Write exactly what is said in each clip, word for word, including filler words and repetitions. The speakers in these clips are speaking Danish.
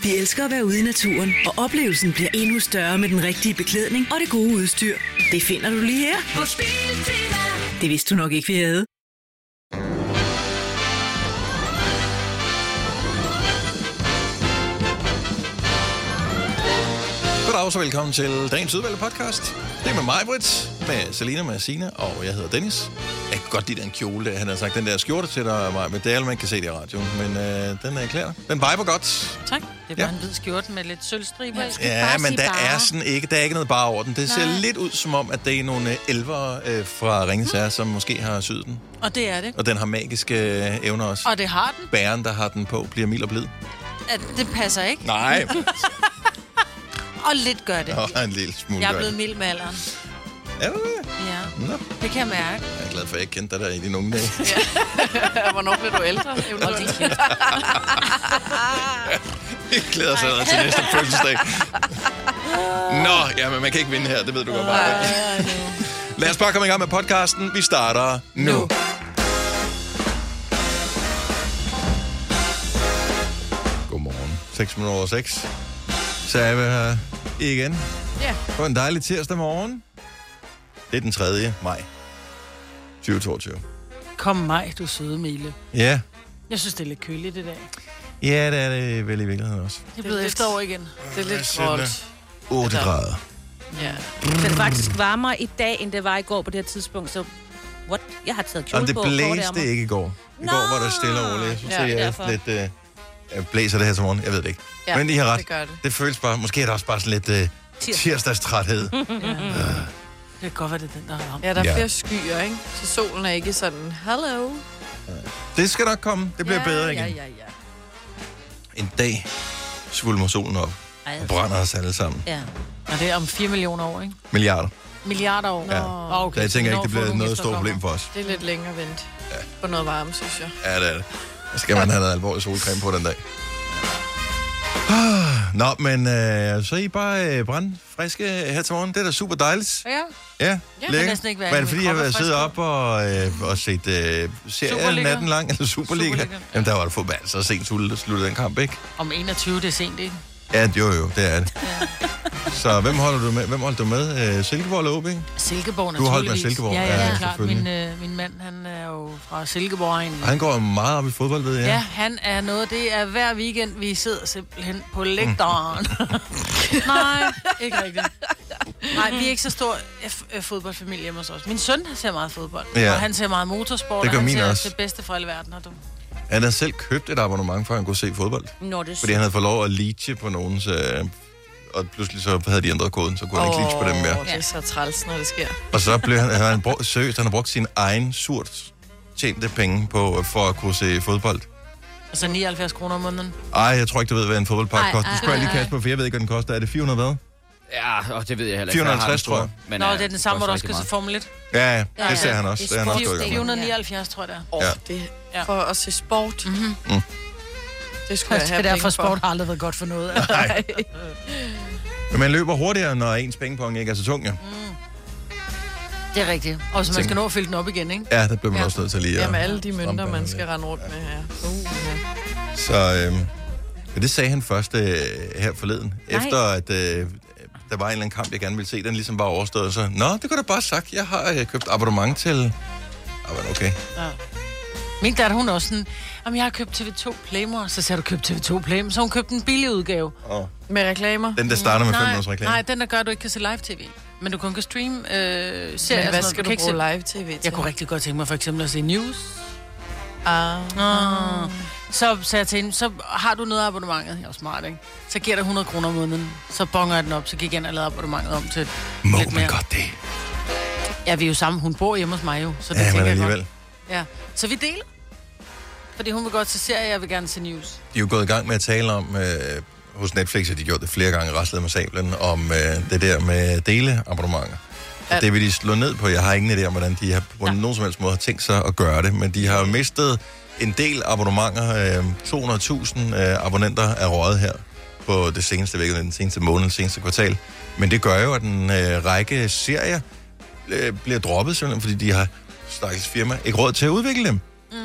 Vi elsker at være ude i naturen, og oplevelsen bliver endnu større med den rigtige beklædning og det gode udstyr. Det finder du lige her hos Biltema. Det vidste du nok ikke, vi havde. Goddag, så velkommen til dagens udvalgte podcast. Det er med mig, Britt, med Selina, med Signe, og jeg hedder Dennis. Jeg kan godt lide den kjole, der. Han har sagt, den der skjorte til dig, mig, men det er alle, man kan se det i radioen. Men øh, den er klar. Den viber godt. Tak. Det var ja. en hvid skjorte med lidt sølvstriber. Ja, men der bare. er sådan ikke, der er ikke noget bare over den. Det ser Nej. lidt ud som om, at det er nogle elvere øh, fra Ringens Herre, som måske har syet den. Og det er det. Og den har magiske øh, evner også. Og det har den. Bæren, der har den på, bliver mild og blid. At det passer ikke. Nej. Og lidt gør det. Og en lille smule. Jeg er blevet mild med alderen. Er du det? Ja. Nå. Det kan jeg mærke. Jeg er glad for, at jeg ikke kendte dig der i dine unge dage. Ja. Hvornår blev du ældre? Og din kæft. Jeg glæder sig allerede til næste fødselsdag. Nå, ja, men man kan ikke vinde her, det ved du godt bare. Lad os bare komme i gang med podcasten. Vi starter nu. nu. Godmorgen. seks minutter over seks. Så er vi her igen. Ja. På en dejlig tirsdag morgen. Det er den tredje maj tyve toogtyve. Kom mig, du søde Mille. Ja. Jeg synes, det er lidt køligt i dag. Ja, det er det vel i virkeligheden også. Det er blevet efterår igen. Det er lidt gråt. otte grader. Ja. Det er faktisk varmere i dag, end det var i går på det her tidspunkt, så what? Jeg har taget kjole det på. blæste ikke i går. I Nå! går var der stille og roligt. Jeg synes, Ja, ja, jeg er lidt øh, blæser det her til morgen. Jeg ved det ikke. Ja, men I har ret. det gør det. Det føles bare, måske er det også bare sådan lidt øh, tirsdagstræthed. Ja. Det kan godt være, det er den, der har ramt. Ja, der er Ja. flere skyer, ikke? Så solen er ikke sådan, hello. Det skal nok komme. Det bliver ja, bedre igen. Ja, ja, ja. En dag svulmer solen op og brænder os alle sammen. Ja. Og det er om fire millioner år, ikke? Milliarder. Milliarder år. Ja. Nå, okay, Så jeg tænker så ikke, det vi når bliver få noget nogle stort problem for os. Det er lidt længere vent ja. på noget varme, synes jeg. Ja, det er det. Så skal man have noget alvorlig solcreme på den dag. Nå, men øh, så er I bare øh, brandfriske her til morgen. Det er da super dejligt. Ja. Ja, lækkert. næsten ikke være Men er i det fordi, min jeg krop er har siddet frisk op og, øh, og set øh, serien Superliga. natten lang, eller Superliga? Superliga. Jamen, der var det fodbold, så sent sluttede den kamp, ikke? Om enogtyve, det er sent, ikke? Ja, jo jo, det er det. Ja. Så hvem holder du med? Hvem holdt du med? Øh, Silkeborg eller O B? Silkeborg, Du har holdt med naturligvis. Silkeborg. Ja, Ja, ja, ja, ja klart. selvfølgelig. Min, øh, min mand, han er jo fra Silkeborg egentlig. Han går meget op i fodbold, ved jeg. Ja, han er noget. Det er hver weekend, vi sidder simpelthen på lægteren. Nej, ikke rigtigt. Nej, vi er ikke så stor f- f- fodboldfamilie hjemme hos os. Min søn ser meget fodbold, Ja. og han ser meget motorsport, Det gør og han min ser også. det bedste fra hele verden. Har du? Han havde selv købt et abonnement, for at han kunne se fodbold. Nå, det er Fordi han havde fået lov at leache på nogens... Øh, og pludselig så havde de ændret koden, så kunne han ikke leache på dem mere. Det er så træls, når det sker. Og så blev han, han, han brugt, seriøst, han har brugt sin egen surt tjente penge på, for at kunne se fodbold. Altså nioghalvfjerds kroner om måneden. Ej, jeg tror ikke, du ved, hvad en fodboldpakke Ej, koster. ej, Det skal jeg lige ej, kaste på, for jeg ved ikke, hvad den koster. Er det fire hundrede hvad? Ja, og det ved jeg heller ikke. fire hundrede og halvtreds, tror jeg. Men, Nå, øh, det er den samme, hvor du også koster skal se Formel et. Ja, ja, Ja, det ser ja. han også. Det Det er er han også sport. gået i gang fire med. hundrede og nioghalvfjerds, tror jeg det er. Åh, Ja. det Ja. for at se sport. Mm-hmm. Det skulle jeg Det have er derfor, penge sport har aldrig været godt for noget. Nej. Men man løber hurtigere, når ens pengepong ikke er så tung, ja. Det er rigtigt. Og så man Tænk. skal nå at fylde den op igen, ikke? Ja, der bliver man Ja. også nødt til lige at... Jamen alle de mønter, stramme man den skal lidt. rende rundt med her. Uh, ja. Så øhm, men det sagde han først øh, her forleden. Nej. Efter at øh, der var en eller anden kamp, jeg gerne ville se, den ligesom var overstået. Så, nå, det kunne da bare sagt. Jeg har øh, købt abonnement til... Ah, men okay. Ja. Min datter, hun er også sådan, jamen jeg har købt T V to Play, mor. Så siger du købt T V to Play, så hun købte en billig udgave. Oh. Med reklamer. Den, der starter med fem nej, minutters reklame. nej, den der gør, at du ikke kan se live-tv. Men du kun kan streame øh, serier. Men sådan hvad noget. skal du kan ikke bruge se- live-tv til? Jeg kunne rigtig godt tænke mig for eksempel at se news. Ah. Ah. Så sagde jeg til hende, så har du noget af abonnementet. Jeg er jo smart, ikke? Så giver dig hundrede kroner om måneden. Så bonger jeg den op, så gik jeg ind og lavede abonnementet om til Må lidt man mere. godt det? Ja, vi er jo sammen. Hun bor hjemme hos mig jo. Så det Ja, men tænker jeg alligevel. godt. Ja. Så vi deler. Fordi hun vil godt se serier, jeg vil gerne se news. De er jo gået i gang med at tale om, øh, hos Netflix, at de gjort det flere gange, raslet med sablen, om øh, det der med deleabonnementer. Ja. Det vil de slå ned på. Jeg har ingen idé om, hvordan de har på Ja. nogen som helst måde har tænkt sig at gøre det, men de har jo mistet en del abonnementer. Øh, to hundrede tusind øh, abonnenter er røget her på det seneste væk, den seneste måned, det seneste kvartal. Men det gør jo, at en øh, række serier øh, bliver droppet, simpelthen, fordi de har stakkels firma ikke råd til at udvikle dem. Mm.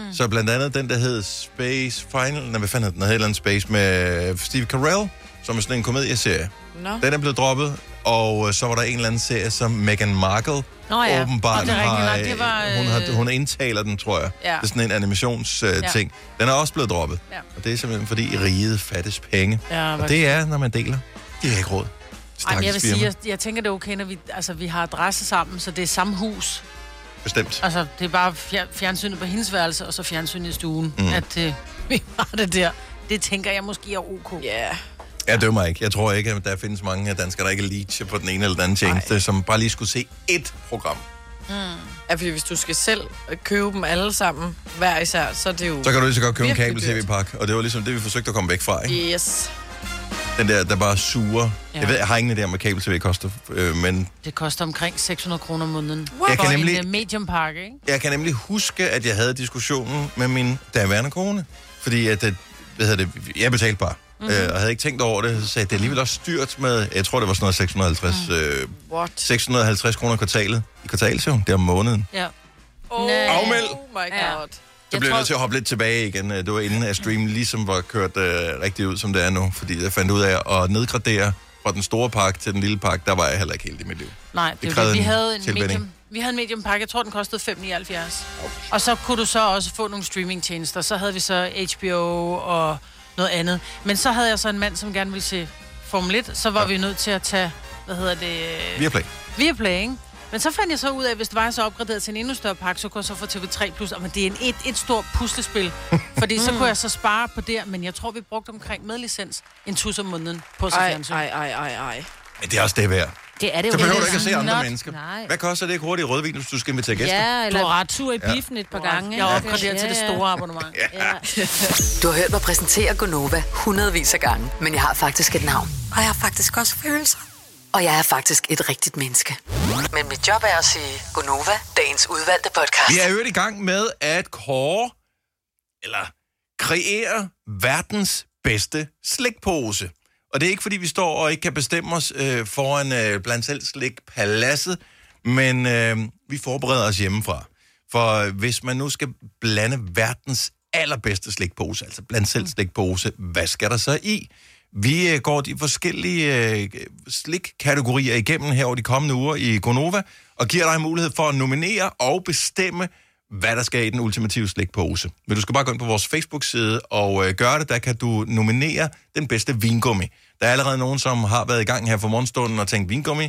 Så blandt andet den, der hed Space Final, nej, hvad fanden hed den? Den hed et eller andet Space med Steve Carell, som er sådan en komedieserie. Nå. Den er blevet droppet, og så var der en eller anden serie, som Meghan Markle Nå ja, åbenbart og det er rigtigt. har, Nej, det var, øh... hun, har, hun indtaler den, tror jeg. Ja. Det er sådan en animationsting. Uh, Ja. ting. Den er også blevet droppet. Ja. Og det er simpelthen, fordi riget fattes penge. Ja, og det er, når man deler. Det er ikke råd. Ej, men jeg vil Stakkels sige, firma. jeg, jeg tænker, det er okay, når vi, altså, vi har adresse sammen, så det er samme hus. Bestemt. Altså, det er bare fjer- fjernsynet på hendes værelse, og så fjernsynet i stuen, Mm. mm. at øh, vi har det der. Det tænker jeg måske er ok. Ja. Yeah. Jeg dømmer ikke. Jeg tror ikke, at der findes mange danskere, der ikke er leacher på den ene eller den anden tjeneste, Ej. som bare lige skulle se ét program. Mm. Ja, fordi hvis du skal selv købe dem alle sammen, hver især, så er det jo... Så kan du lige så godt købe en virkelig kabel-tv-pakke, og det var ligesom det, vi forsøgte at komme væk fra, ikke? Yes. Den der, der bare suger. Ja. Jeg ved, jeg har ingen idé om, hvad kabel-tv koster, øh, men Det koster omkring seks hundrede kroner om måneden. Jeg kan For nemlig- en uh, medium-pakke, ikke? jeg kan nemlig huske, at jeg havde diskussionen med min daværende kone. Fordi at, det, hvad hedder det, jeg betalte bare. Mm-hmm. Øh, og havde ikke tænkt over det, så sagde jeg, det er alligevel også styrt med, jeg tror, det var sådan noget seks hundrede og halvtreds, mm. øh, What? seks hundrede og halvtreds kroner kvartalet. I kvartalet, jo. Det er om måneden. Ja. Oh, Afmeld. Oh my god. Ja. Så blev jeg nødt til at hoppe lidt tilbage igen. Det var inden at streamen ligesom var kørt øh, rigtig ud, som det er nu. Fordi jeg fandt ud af at nedgradere fra den store pakke til den lille pakke. Der var jeg heller ikke helt i mit liv. Nej, det, Det det krævede vi en havde en tilvænning. medium, vi havde en medium pakke. Jeg tror, den kostede fem nioghalvfjerds. Og så kunne du så også få nogle streamingtjenester. Så havde vi så H B O og noget andet. Men så havde jeg så en mand, som gerne ville se Formel et. Så var ja. vi nødt til at tage, hvad hedder det? Viaplay. Viaplay, ikke? Men så fandt jeg så ud af, at hvis det var jeg så opgraderet til en endnu større pakke, så kunne jeg så få T V tre plus. Men det er en et, et stort puslespil. Fordi så kunne jeg så spare på det. Men jeg tror, vi brugte omkring med licens en tus om måneden på så Ej, fjernsyn. ej, ej, ej, ej. Men det er også det værd. Det er det jo. Så behøver det du er ikke at se andre not- mennesker. Nej. Hvad koster det ikke hurtigt rødvin, hvis du skal invitere gæster? Ja, Du eller har ret. tur i biffen et par gange. Jeg er ikke? opgraderet til det store abonnement. Ja. Du har hørt mig præsentere Gonova hundredvis af gange, men jeg har faktisk et navn. Og jeg har faktisk også følelser. Og jeg er faktisk et rigtigt menneske. Men mit job er at sige Gonova, dagens udvalgte podcast. Vi er jo i gang med at kåre, eller kreere verdens bedste slikpose. Og det er ikke, fordi vi står og ikke kan bestemme os øh, foran øh, blandt selv slikpaladset, men øh, vi forbereder os hjemmefra. For hvis man nu skal blande verdens allerbedste slikpose, altså blandt selv slikpose, hvad skal der så i? Vi øh, går de forskellige øh, slikkategorier igennem her over de kommende uger i Gonova, og giver dig mulighed for at nominere og bestemme, hvad der skal i den ultimative slikpose. Men du skal bare gå ind på vores Facebook-side og øh, gøre det. Der kan du nominere den bedste vingummi. Der er allerede nogen, som har været i gang her for morgenstunden og tænkt, vingummi?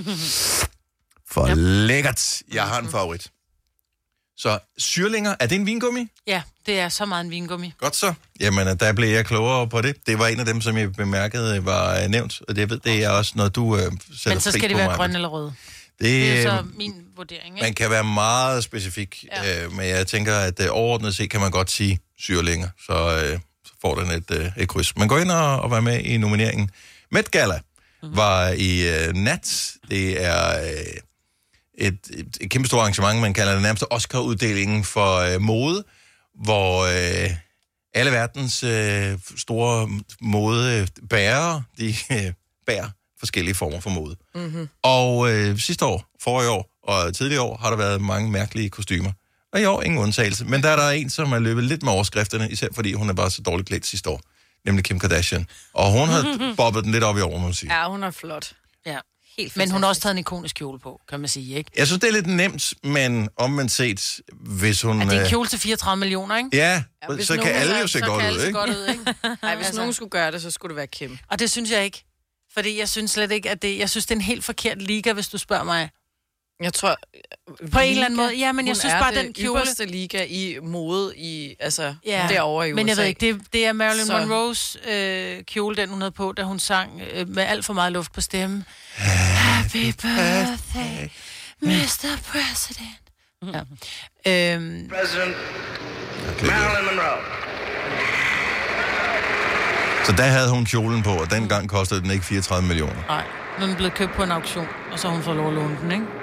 For ja. Lækkert. Jeg har en favorit. Så syrlinger, er det en vingummi? Ja, det er så meget en vingummi. Godt så. Jamen, der blev jeg klogere på det. Det var en af dem, som jeg bemærkede var øh, nævnt, og det, ved, det er også noget, du øh, sætter pris på. Men så skal det være grøn eller rød. Det, Det er så min vurdering, ikke? man kan være meget specifik, Ja. øh, men jeg tænker, at øh, overordnet set kan man godt sige syrlinger, så, øh, så får den et, øh, et kryds. Man går ind og, og være med i nomineringen. Met Gala mm-hmm. var i øh, nat. Det er øh, et, et, et kæmpe stort arrangement, man kalder det nærmest Oscar-uddelingen for øh, mode, hvor øh, alle verdens øh, store modebærere, de øh, bærer forskellige former for mode. Mm-hmm. Og øh, sidste år, forrige år og tidligere år har der været mange mærkelige kostymer. Og i år ingen undtagelse. Men der er der en, som har løbet lidt med overskrifterne, især fordi hun er bare så dårligt klædt sidste år. Nemlig Kim Kardashian. Og hun har bobbet den lidt op i år, må man sige. Ja, hun er flot. Ja. Helt Men hun har også taget en ikonisk kjole på, kan man sige, ikke? Jeg synes, det er lidt nemt, men omvendt set, hvis hun... Er det en øh, kjole til fireogtredive millioner, ikke? Ja, Ja, hvis så kan nogen- alle jo Så se kan godt alle ud, se ikke? godt ud, ikke? Ej, hvis Altså. nogen skulle gøre det, så skulle det være Kim. Og det synes jeg ikke. Fordi jeg synes slet ikke, at det... Jeg synes, det er en helt forkert liga, hvis du spørger mig. Jeg tror... På en eller anden måde. Ja, men jeg hun synes er bare, det den kjole... ypperste liga i mode i, altså, Ja, derovre i U S A. men jeg ved ikke, det, det er Marilyn Så- Monroes øh, kjole, den hun havde på, da hun sang øh, med alt for meget luft på stemmen. Happy birthday, mister President. Ja. Øhm, President Marilyn Monroe. Så der havde hun kjolen på, og dengang kostede den ikke fireogtredive millioner. nej, nu er den blevet købt på en auktion, og så har hun fået lov at låne den, ikke?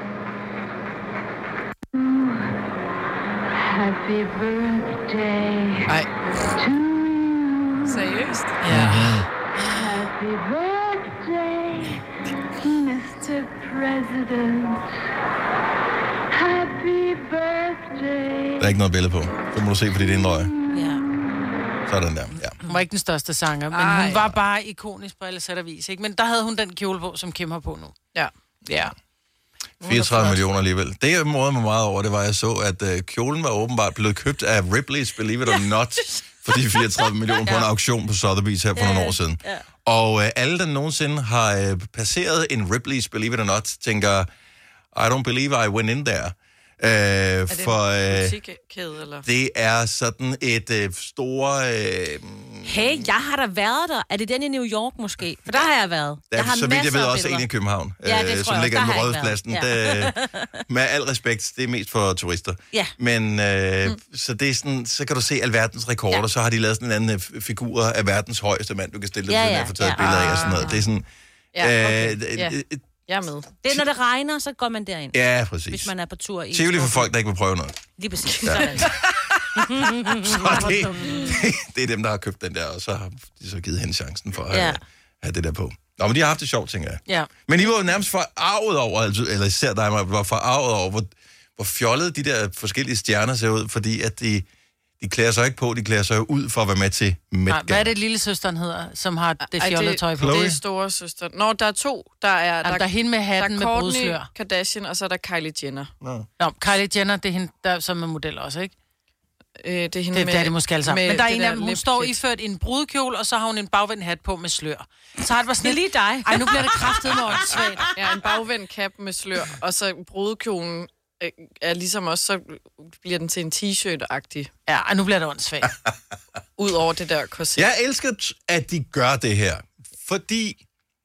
Happy birthday Nej, to you. seriøst? Ja. Happy birthday, mister President. Happy birthday. Der er ikke noget billede på. Så må du se på dit indrøg. Ja. Sådan der, ja. Hun var ikke den største sanger, men Ej. hun var bare ikonisk på alle sæt og vis, ikke? Men der havde hun den kjole på, som Kim har på nu. Ja. Ja. fireogtredive millioner alligevel. Det, jeg morede mig meget over, det var, at jeg så, at uh, kjolen var åbenbart blevet købt af Ripley's Believe It or Not, for de fireogtredive millioner på en auktion på Sotheby's her for nogle år siden. Og uh, alle, der nogensinde har uh, passeret en Ripley's Believe It or Not, tænker, I don't believe I went in there. Uh, Er det for en uh, musikkæde, eller? det er sådan et uh, store... Uh, Hey, jeg har da været der. Er det den i New York måske? For der har jeg været. Der Jeg har er, så vidt jeg masser ved, af også billeder. en i København, Ja, det øh, tror som jeg ligger også. inde på Der har jeg ikke Rådhuspladsen. været. Det, med al respekt, det er mest for turister. Ja. Men øh, mm. så, det er sådan, så kan du se alverdens rekorder, ja. Så har de lavet sådan en anden øh, figur af verdens højeste mand, du kan stille dig Ja, til, ja, at få taget ja. et billede af og sådan noget. Det er sådan... Ja, okay. øh, Ja. øh, Jeg er med. Det er, når det regner, så går man derind. Ja, præcis. Hvis man er på tur i... Tivoli for folk, der ikke vil prøve noget. Lige præcis. Sådan. Så det, det, det er dem, der har købt den der, og så har de så givet hende chancen for at Ja. have, have det der på. Nå, men de har haft det sjovt, tænker jeg. Ja. Men I var jo nærmest forarvet over, altså, eller især dig, Maja, var forarvet over, hvor, hvor fjollede de der forskellige stjerner ser ud, fordi at de, de klæder sig ikke på, de klæder sig jo ud for at være med til Met Nej, hvad er Gala. det, lille søsteren hedder, som har det Ej, fjollede det- tøj på? Chloe. Det er store søster. Nå, der er to. Der er, Jamen, der er hende med hatten med der er Kourtney brudslør. Kardashian, og så er der Kylie Jenner. Nå, Kylie Jenner, det er hende, der som er model også, ikke? Øh, det er hende Det, med, det er det måske alle sammen. med Men der er det en af dem, hun lip står kit. iført i en brudekjole, og så har hun en bagvendt hat på med slør. Så har det bare sådan Lige dig. Ej, nu bliver det kraftet med åndssvagt. Ja, en bagvendt cap med slør, og så brudekjolen øh, er ligesom også, så bliver den til en t-shirt-agtig, Ja, ej, nu bliver det åndssvagt. ud over det der korset. Jeg elsker, at de gør det her, fordi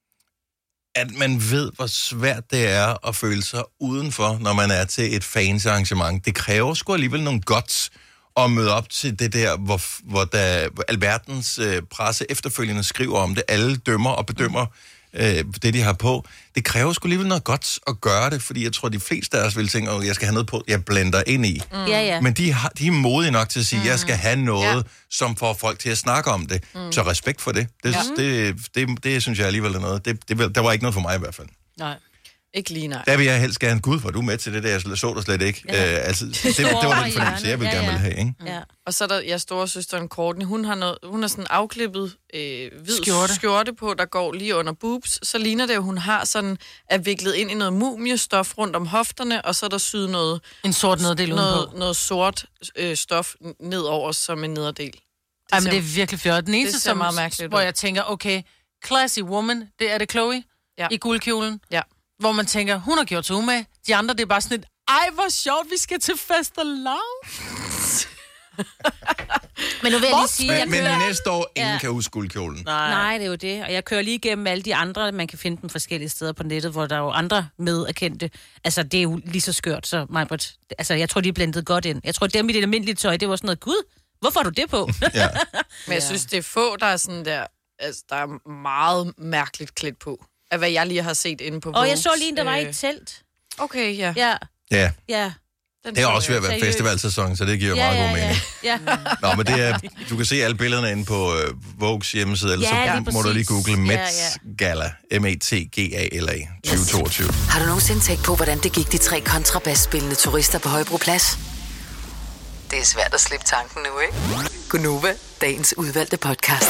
at man ved, hvor svært det er at føle sig udenfor, når man er til et fansarrangement. Det kræver sgu alligevel nogle guts at møde op til det der, hvor, hvor der hvor alverdens øh, presse efterfølgende skriver om det. Alle dømmer og bedømmer øh, det, de har på. Det kræver sgu alligevel noget godt at gøre det, fordi jeg tror, de fleste af os vil tænke, at jeg skal have noget på, jeg blender ind i. Mm. Ja, ja. Men de, har, de er modige nok til at sige, at jeg skal have noget, Ja. ja. som får folk til at snakke om det. Mm. Så respekt for det. Det, ja. det, det, det, det synes jeg alligevel er noget. Det, det, der var ikke noget for mig i hvert fald. Nej. Ikke lige nej. Der vil jeg helst gerne, gud, var du med til det der, jeg så dig slet ikke. Ja. Øh, altså, det, det, det var den fornemmelse, jeg ville Ja, gerne ja. ville have, ikke? Ja. Og så er der jeres store søsteren Kourtney. Hun har, noget, hun har sådan en afklippet øh, hvid Skjorte. skjorte. skjorte på, der går lige under boobs. Så ligner det, at hun har sådan, er viklet ind i noget mumiestof rundt om hofterne, og så er der syet noget, En sort neddel noget, udenpå. noget sort øh, stof nedover som en nederdel. Det Ej, men ser- det er virkelig fjort. Den eneste, det ser som, meget mærkeligt hvor ud. jeg tænker, okay, classy woman, det er det Chloe Ja. i guldkjolen. Ja. Hvor man tænker, hun har gjort sig umage. De andre, det er bare sådan et, ej, hvor sjovt, vi skal til fest og lav. Men nu vil jeg lige sige, jeg Men, men kører... næste år, ingen Ja. kan huske guldkjolen. Nej, det er jo det. Og jeg kører lige igennem alle de andre, man kan finde dem forskellige steder på nettet, hvor der er jo andre mederkendte. Altså, det er jo lige så skørt, så Majbert, altså, jeg tror, de er blendet godt ind. Jeg tror, dem i det almindelige tøj, det var sådan noget, gud, hvorfor har du det på? Ja. Men jeg synes, det er få, der er sådan der, altså, der er meget mærkeligt klædt på. Af hvad jeg lige har set inde på Og jeg Vogue's, så lige en, der var i øh, et telt. Okay, ja. Ja, ja, ja. Den det er så også ved jeg. at være Seriøst. festivalsæson, så det giver jo Ja, meget ja, god mening. ja. ja. Nå, men det er, du kan se alle billederne inde på øh, Vogues hjemmeside, eller Ja, så lige må du lige præcis. google Met Ja, ja. Gala, M E T G A L A tyve toogtyve. Har du nogensinde tænkt på, hvordan det gik de tre kontrabasspillende turister på Højbroplads? Det er svært at slippe tanken nu, ikke? Gunova, dagens udvalgte podcast.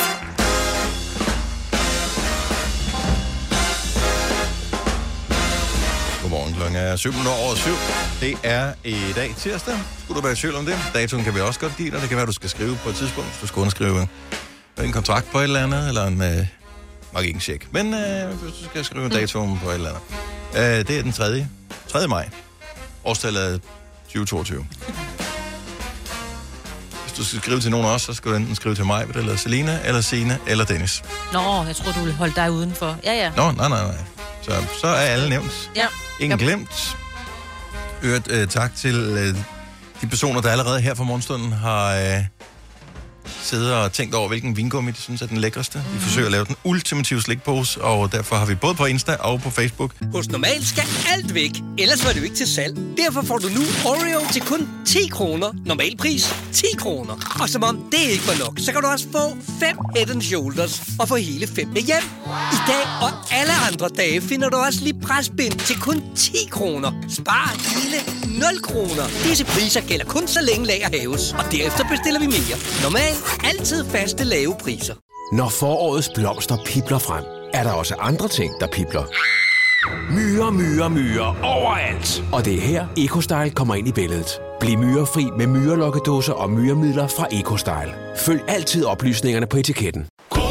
Godmorgen, klokken er syv over syv. Det er i dag tirsdag. Skulle du være i tvivl om det? Datoen kan vi også godt give dig. Det kan være, du skal skrive på et tidspunkt, hvis du skal underskrive en kontrakt på et eller andet, eller en, øh, nok ikke en check, men øh, hvis du skal skrive en datoen på et eller andet. Øh, det er den tredje tredje maj. Årstallet er tyve toogtyve. Hvis du skal skrive til nogen også, så skal du enten skrive til mig, eller Selina, eller Signe, eller Dennis. Nå, jeg tror du ville holde dig udenfor. Ja, ja. Nå, nej, nej, nej. Så, så er alle nævnt. Ja. Ingen glemt. Øvrigt, øh, tak til øh, de personer, der allerede her fra morgenstunden har øh, siddet og tænkt over, hvilken vingummi de synes er den lækreste. Mm-hmm. Vi forsøger at lave den ultimative slikpose, og derfor har vi både på Insta og på Facebook. Hos Normal skal alt væk, ellers var det jo ikke til salg. Derfor får du nu Oreo til kun ti kroner. Normalpris ti kroner. Og som om det ikke var nok, så kan du også få fem Head and Shoulders og få hele fem med hjem. I dag og alle andre dage finder du også lige presbind til kun ti kroner. Spar hele nul kroner. Disse priser gælder kun så længe lager hæves. Og derefter bestiller vi mere. Normalt altid faste lave priser. Når forårets blomster pibler frem, er der også andre ting, der pibler. Myrer, myrer, myrer overalt. Og det er her, EcoStyle kommer ind i billedet. Bliv myrefri med myrelokkedåser og myremidler fra EcoStyle. Følg altid oplysningerne på etiketten.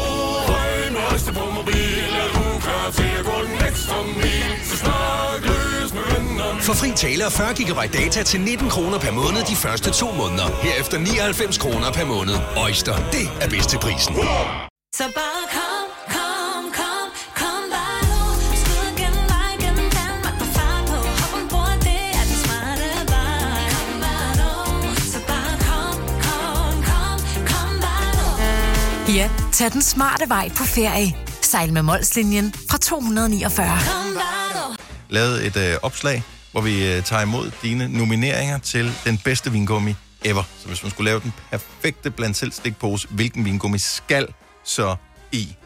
For fri tale og fyrre gigabyte data til nitten kroner per måned de første to måneder. Herefter nioghalvfems kroner per måned. Øjster, det er bedst til prisen. Så bare kom, kom, kom, kom bare nu. Skud gennem vej, gennem Danmark på fart på. Hop ombord, det er den smarte vej. Kom bare nu. Så bare kom, kom, kom, kom bare nu. Ja, tag den smarte vej på ferie. Sejl med Molslinjen fra to hundrede niogfyrre. Kom bare nu. Lavet et øh, opslag, hvor vi øh, tager imod dine nomineringer til den bedste vingummi ever. Så hvis man skulle lave den perfekte blandt selv stikpose, hvilken vingummi skal så i?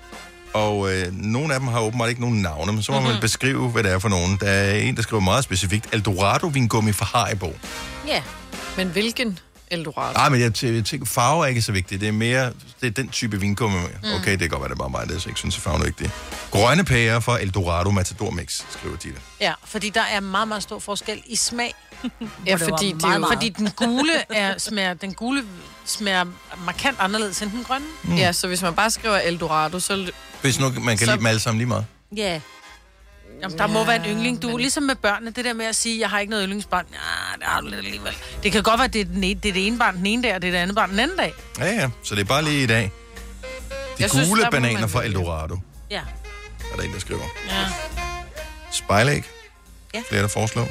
Og øh, nogle af dem har åbenbart ikke nogen navne, men så må mm-hmm. man beskrive, hvad det er for nogen. Der er en, der skriver meget specifikt, Eldorado-vingummi fra Haribo. Ja, yeah. Men hvilken Eldorado? Nej, men jeg, jeg tænker, farve er ikke så vigtigt. Det er mere, det er den type vingummi. Mm. Okay, det kan godt være, det er bare mig, det, så jeg ikke synes, at farven er vigtig. Grønne pærer fra Eldorado Matador Mix, skriver de det. Ja, fordi der er meget, meget stor forskel i smag. Ja, fordi, det meget, meget. fordi den gule er, smager, den gule smager markant anderledes end den grønne. Mm. Ja, så hvis man bare skriver Eldorado, så... Hvis nu man kan så... lide dem alle sammen lige meget. Ja. Yeah. Jamen, der må ja, være en yndling. Du men... ligesom med børnene, det der med at sige, jeg har ikke noget yndlingsbarn. Ja, det har du lidt alligevel. Det kan godt være, det er, den ene, det er det ene barn den ene dag, og det er det andet barn den anden dag. Ja, ja. Så det er bare lige i dag. De jeg gule synes, bananer fra Eldorado. Ja. Er der en, der skriver. Ja. Spejlæg. Ja. Flere, der foreslår.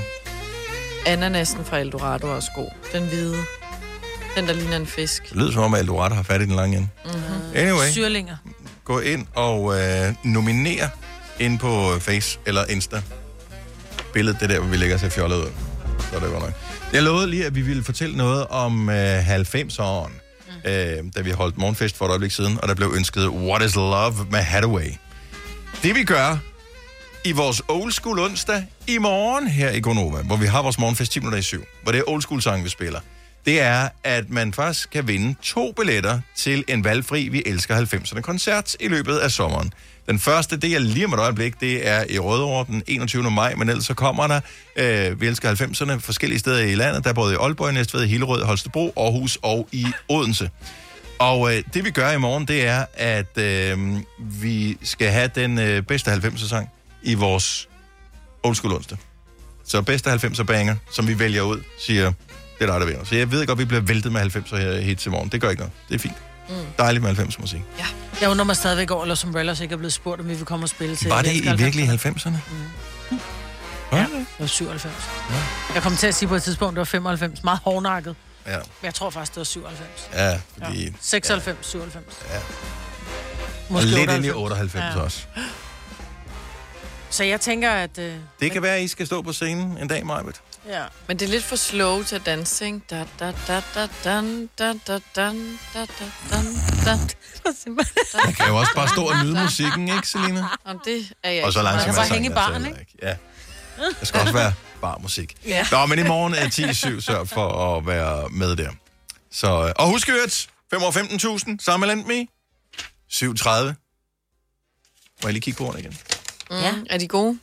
Ananasen fra Eldorado er også god. Den hvide. Den, der ligner en fisk. Det lyder som om, at Eldorado har fat i den lange ende. Mm-hmm. Anyway. Syrlinger. Gå ind og øh, nominer ind på Face eller Insta. Billedet, det der, hvor vi lægger sig fjollet ud. Så det var nok. Jeg lovede lige, at vi ville fortælle noget om øh, halvfemserne, mm. øh, da vi holdt morgenfest for et øjeblik siden, og der blev ønsket What is Love med Hathaway. Det vi gør i vores old school onsdag i morgen her i Gonova, hvor vi har vores morgenfest ti minutter i syv, hvor det er old school sang, vi spiller, det er, at man faktisk kan vinde to billetter til en valgfri Vi Elsker halvfemserne koncert i løbet af sommeren. Den første, det er lige om et øjeblik, det er i Rødovre den enogtyvende maj, men ellers så kommer der øh, Vi Elsker halvfemserne forskellige steder i landet. Der er både i Aalborg, Næstved, Hillerød, Holstebro, Aarhus og i Odense. Og øh, det vi gør i morgen, det er, at øh, vi skal have den øh, bedste halvfemser-sang i vores old school onsdag. Så bedste halvfemser-banger, som vi vælger ud, siger, det er dig, der vinder. Så jeg ved godt, vi bliver væltet med halvfemser her helt til morgen. Det gør ikke noget. Det er fint. Mm. Dejligt med halvfemser musik. Ja. Jeg undrer mig stadigvæk over, at Umbrellas ikke er blevet spurgt, om vi vil komme og spille til. Var det i virkelig halvfemserne? Mm. Mm. Ja, det var syvoghalvfems. Ja. Jeg kom til at sige på et tidspunkt, det var femoghalvfems. Meget hårdnakket. Ja. Men jeg tror faktisk, det var syvoghalvfems. Ja, fordi... Ja. seksoghalvfems, syvoghalvfems. Ja. Måske og lidt ind i otteoghalvfems ja. Også. Så jeg tænker, at... Uh, det kan være, at I skal stå på scenen en dag, Majbet. Ja. Men det er lidt for slow til at danse, ikke? Da, da, da, da, dan, da, da, dan, da, da, dan, da. Man kan jo også bare stå og nyde musikken, ikke, Selina? Om det er jeg og så langsomt man kan bare hænge i baren, ikke? ikke? Ja. Der skal også være barmusik. Ja. Nå, men i morgen er ti syv, sørg for at være med der. Så, og husk øvrigt, fem år femten tusind, sammen med me. syv tredive. Må jeg lige kigge på ordene igen? Mm. Ja. Er de gode?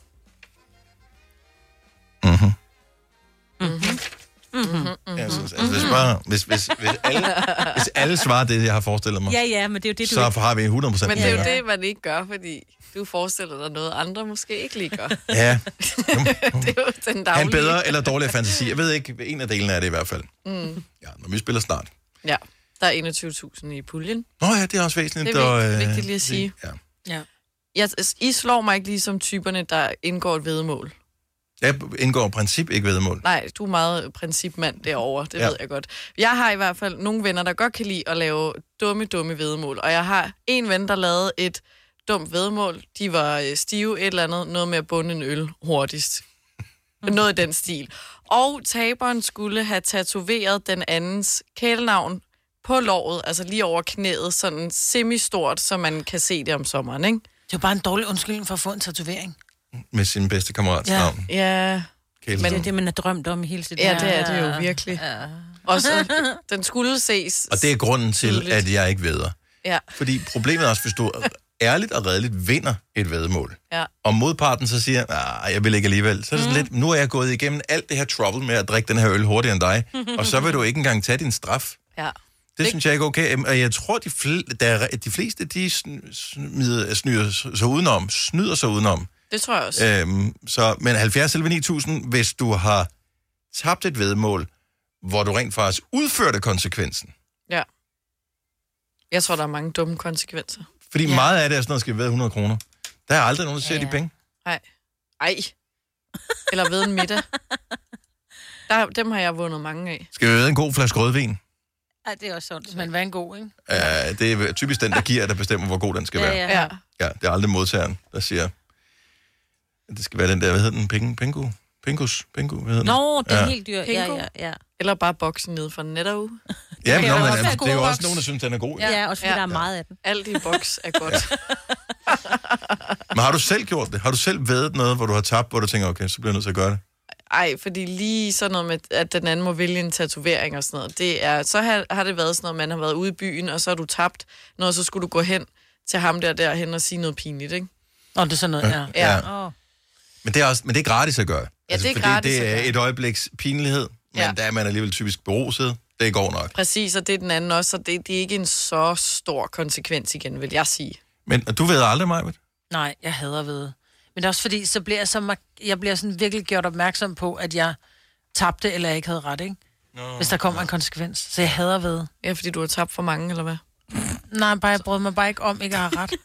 Mhm. Mhm. Mm-hmm. Ja, så, altså, hvis, bare, hvis, hvis, hvis, alle, hvis alle svarer det, jeg har forestillet mig, ja, ja, men det er jo det, du så ikke... har vi hundrede procent. Men det er jo det, man ikke gør, fordi du forestiller dig noget, andre måske ikke lige gør. Ja. Det er jo den daglige. Han bedre eller dårligere fantasi. Jeg ved ikke, en af delene er det i hvert fald. Mm. Ja, når vi spiller snart. Ja, der er enogtyve tusind i puljen. Nå ja, det er også væsentligt. Det er vigtigt, og, øh, vigtigt lige at sige. Ja. Ja. Jeg, I slår mig ikke lige som typerne, der indgår et væddemål. Jeg indgår i princip ikke væddemål. Nej, du er meget principmand derovre, det ja. ved jeg godt. Jeg har i hvert fald nogle venner, der godt kan lide at lave dumme, dumme væddemål. Og jeg har en ven, der lavede et dumt væddemål. De var stive, et eller andet, noget med at bunde en øl hurtigst. Noget i den stil. Og taberen skulle have tatoveret den andens kælenavn på låret, altså lige over knæet, sådan semi-stort, så man kan se det om sommeren, ikke? Det er jo bare en dårlig undskyldning for at få en tatovering. Med sin bedste kammerats ja. navn. Ja. Men det er det, man har drømt om i hele sit Ja, det er det jo virkelig. Ja. Også, den skulle ses. Og det er grunden til, tydeligt. at jeg ikke vædder. Ja. Fordi problemet er også, hvis du ærligt og redeligt vinder et væddemål, Ja. og modparten så siger, nej, jeg vil ikke alligevel, så er det sådan lidt, nu er jeg gået igennem alt det her trouble med at drikke den her øl hurtigere end dig, og så vil du ikke engang tage din straf. Ja. Det, det synes jeg ikke er okay. Og jeg tror, de, fl- der er, de fleste, de sn- smider, snyder sig udenom, snyder sig udenom. Det tror jeg også. Øhm, så, men halvfjerds elleve ni tusind, hvis du har tabt et væddemål, hvor du rent faktisk udførte konsekvensen. Ja. Jeg tror, der er mange dumme konsekvenser. Fordi ja. meget af det er sådan noget, skal vi vædde hundrede kroner. Der er aldrig nogen, der ser ja. de penge. Nej. Ej. Eller ved en middag. Der, dem har jeg vundet mange af. Skal vi vædde en god flaske rødvin? Ja, det er også sundt. Men hvad er en god, ikke? Ja, det er typisk den, der giver, der bestemmer, hvor god den skal Ja, være. ja. Ja, det er aldrig modtageren, der siger, at det skal være den der, hvad hedder den? Pingu? Pingu? Pingus? Pingu? Hvad hedder den? Nå, det er ja. helt dyr. Ja, Pingo. ja, ja. Eller bare boksen ned fra Netto. Ja, men, Det nå, kan men også være altså, god det er jo boks. også nogen, der synes, den er god. Ja. Ja, også fordi ja. der er meget af den. Alt i boks er godt. Men har du selv gjort det? Har du selv væddet noget, hvor du har tabt, hvor du tænker, okay, så bliver jeg nødt til at gøre det? Ej, fordi lige sådan noget med, at den anden må vælge en tatovering og sådan noget, det er, så har, har det været sådan noget, man har været ude i byen, og så har du tabt noget, så skulle du gå hen til ham der derhen og sige noget pinligt, ikke? Nå, det er sådan noget, ja. Ja. ja. Oh. Men det er også, men det er gratis at gøre. Ja, det er fordi gratis det at er gøre. et øjebliks pinlighed, men Ja. der er man alligevel typisk beruset. Det går nok. Præcis, og det er den anden også, så det, det er ikke en så stor konsekvens igen, vil jeg sige. Men du ved aldrig, Maja? Nej, jeg hader ved. Men det er også fordi, så bliver jeg, så mark- jeg bliver sådan virkelig gjort opmærksom på, at jeg tabte, eller jeg ikke havde ret, ikke? No. Hvis der kommer en konsekvens. Så jeg hader ved. Ja, fordi du har tabt for mange, eller hvad? Nej, bare jeg brød mig bare ikke om, ikke at have ret.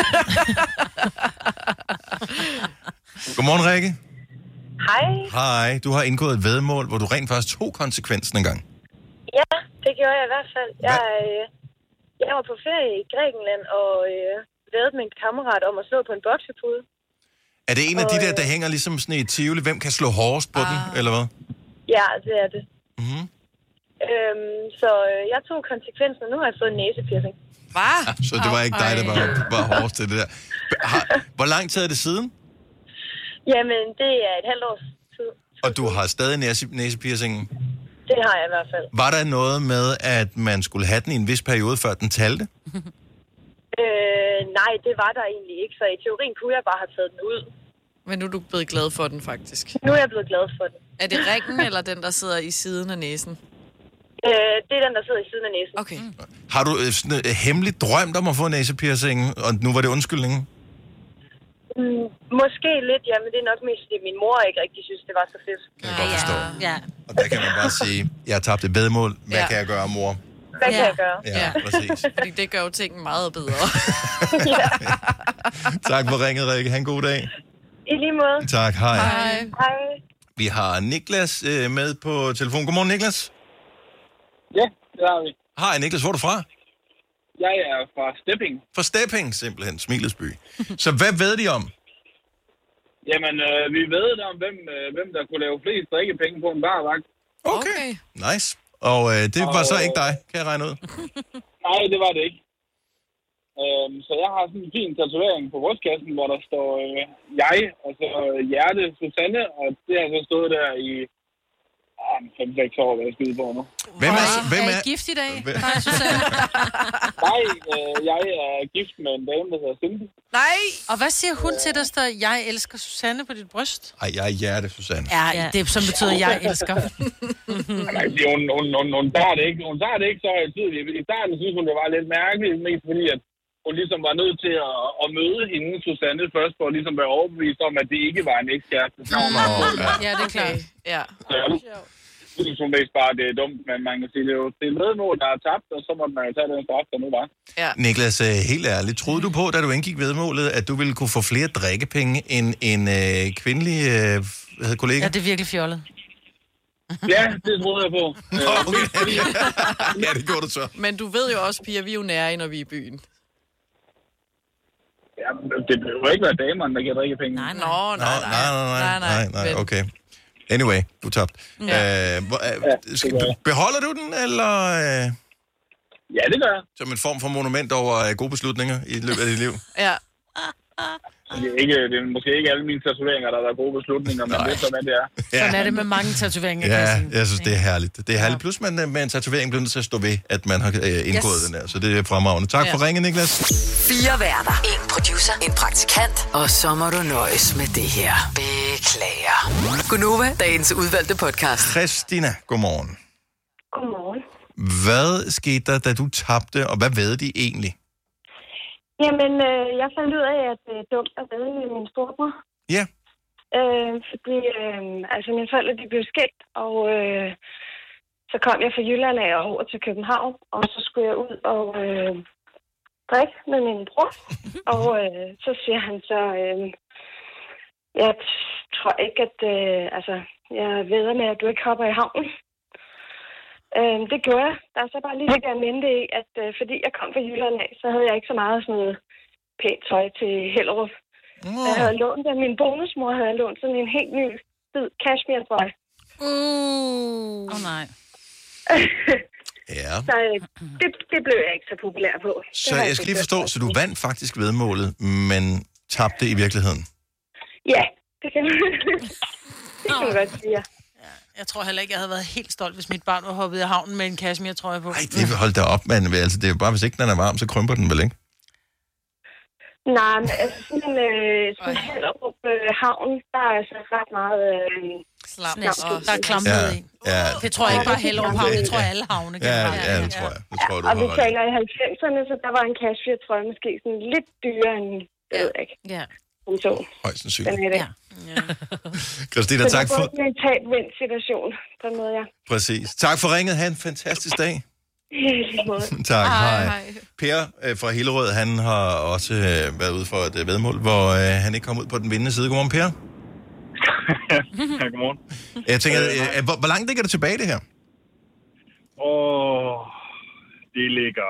Godmorgen, Rikke. Hej. Hej. Du har indgået et væddemål, hvor du rent faktisk tog konsekvensen en gang. Ja, det gjorde jeg i hvert fald. Jeg, øh, jeg var på ferie i Grækenland og øh, vædede med en kammerat om at slå på en boksepude. Er det en af Og, de der, øh, der hænger ligesom sådan i Tivoli? Hvem kan slå hårdest på ah. den, eller hvad? Ja, det er det. Mm-hmm. Øhm, så øh, jeg tog konsekvensen, og nu har jeg fået en næsepiercing. Hvad? Så det var ikke dig, der var, var hårdest til det der. Har, hvor lang tid er det siden? Jamen, det er et halvt års tid. Og du har stadig næse, næsepiercingen? Det har jeg i hvert fald. Var der noget med, at man skulle have den i en vis periode, før den talte? Øh, nej, det var der egentlig ikke, så i teorien kunne jeg bare have taget den ud. Men nu er du blevet glad for den, faktisk. Nu er jeg blevet glad for den. Er det ringen, eller den, der sidder i siden af næsen? Øh, det er den, der sidder i siden af næsen. Okay. Har du øh, sådan, øh, hemmeligt drømt om at få næsepiercingen, og nu var det undskyldningen? Mm, måske lidt, ja, men det er nok mest, fordi min mor ikke rigtig synes, det var så fedt. Kan jeg godt forstå. Ja. Og der kan man bare sige, jeg har tabt et væddemål. Hvad Ja. kan jeg gøre, mor? Hvad kan Ja. jeg gøre? Ja, præcis. Fordi det gør jo tingene meget bedre. Tak for ringet, Rikke. Ha' en god dag. I lige måde. Tak, hej. Hej. Hej. Vi har Niklas øh, med på telefon. Godmorgen, Niklas. Ja, det har vi. Hej, Niklas. Hvor er du fra? Jeg er fra Stepping. Fra Stepping, simpelthen. Smilesby. Så hvad ved de om? Jamen, øh, vi ved om, hvem, øh, hvem der kunne lave flest drikkepenge på en barvagt. Okay. okay. Nice. Og øh, det var Og- så ikke dig, kan jeg regne ud. Nej, det var det ikke. Øhm, så jeg har sådan en fin tatovering på brystkassen, hvor der står øh, jeg, og så øh, hjerte Susanne, og det har så stået der i fem seks år, hvad jeg skyde på nu. Hvem er, hvem Er er, I gift i dag? Hvem- Nej, Susanne. Nej, øh, jeg er gift med en dame, der hedder Cindy. Nej! Og hvad siger hun til, der står, jeg elsker Susanne på dit bryst? Ej, jeg er hjerte, Susanne. Ja, det som betyder, jeg elsker. Nej, fordi hun, hun, hun, hun, tager det ikke, hun tager det ikke så højtidligt. I starten synes hun, det var lidt mærkeligt, mest fordi, at hun ligesom var nødt til at, at møde hende, Susanne, først, for at ligesom være overbevist om, at det ikke var en ekskæreste. Nå, ja. Ja, det er klart. Ja. Så jeg synes hun mest bare, det er dumt, men man kan sige, det er jo det er medmål, der er tabt, og så må man jo tage den straf, der nu var. Ja. Niklas, øh, helt ærligt, troede du på, da du indgik vedmålet, at du ville kunne få flere drikkepenge end en øh, kvindelig øh, hvad hedder, kollega? Ja, det er virkelig fjollet. Ja, det troede jeg på. Nå, okay. Ja, det gjorde du så. Men du ved jo også, Pia, vi er jo nære, når vi er i byen. Ja, det behøver ikke være damerne, der giver drikkepenge. Nej, nej. Nå, Nå, nej, nej, nej, nej, nej, nej, Men- okay. Anyway, du tabte. Ja. Øh, hvor- øh, det skal- gør jeg. beholder du den, eller øh, Ja, det gør jeg. som en form for monument over øh, gode beslutninger i løbet af dit liv? Ja. Det er, ikke, det er måske ikke alle mine tatoveringer, der er gode beslutninger, men Nej. det er sådan, det er. Ja. Sådan er det med mange tatoveringer. Ja, jeg synes, det er herligt. Det er herligt. Plus, man med en tatovering bliver nødt til at stå ved, at man har øh, indgået yes. den der. Så det er fremragende. Tak ja. for ringen, Niklas. Fire værter. En producer. En praktikant. Og så må du nøjes med det her. Beklager. Gunova, dagens udvalgte podcast. Christina, godmorgen. Godmorgen. Hvad skete der, da du tabte, og hvad ved de egentlig? Jamen, øh, jeg fandt ud af, at det er dumt at vædde med min storebror. Ja. Øh, fordi, øh, altså mine forældre, de blev skilt, og øh, så kom jeg fra Jylland af og over til København, og så skulle jeg ud og øh, drikke med min bror. Og øh, så siger han så, øh, jeg tror ikke, at, øh, altså, jeg vædder med, at du ikke hopper i havnen. Øh, det gjorde jeg. Der er så bare lige det der mente i, at øh, fordi jeg kom fra Jylland af, så havde jeg ikke så meget sådan noget pænt tøj til Hellerup. Mm. Jeg havde lånt det. Min bonusmor havde lånt sådan en helt ny hvid cashmere-trøje. Uh. Åh oh, nej. Ja. Så øh, det, det blev jeg ikke så populær på. Så jeg, jeg skal lige forstå, så du vandt faktisk vedmålet, men tabte i virkeligheden? Ja, det kan man, det kan man godt sige. Jeg tror heller ikke, jeg havde været helt stolt, hvis mit barn var hoppet i havnen med en cashmere-trøje på. Nej, det vil holde dig op, men altså, det er jo bare, hvis ikke den er varm, så krymper den vel, ikke? Nej, men altså sådan en øh, Hellerup øh, havn, der er altså ret meget øh, slam. Og der er klamret ja, i. Ja. Det tror jeg ikke bare Hellerup havn, det tror jeg alle havne. Ja, ja, ja, det tror jeg. Det tror jeg, du og har vi taler i halvfemserne, så der var en cashmere-trøje måske sådan lidt dyrere end, det ved jeg ikke. Ja. Så. Højst sandsynligt. Den er det. Ja. Christina, tak for... Så det er en tab-vind situation, på en måde, ja. Præcis. Tak for ringet. Ha' en fantastisk dag. Tak, hej. hej. Per øh, fra Hillerød, han har også øh, været ude for et øh, vedmål, hvor øh, han ikke kom ud på den vindende side. Godmorgen, Per. Ja, godmorgen. Jeg tænker, øh, hvor, hvor langt ligger det tilbage, det her? Åh, det ligger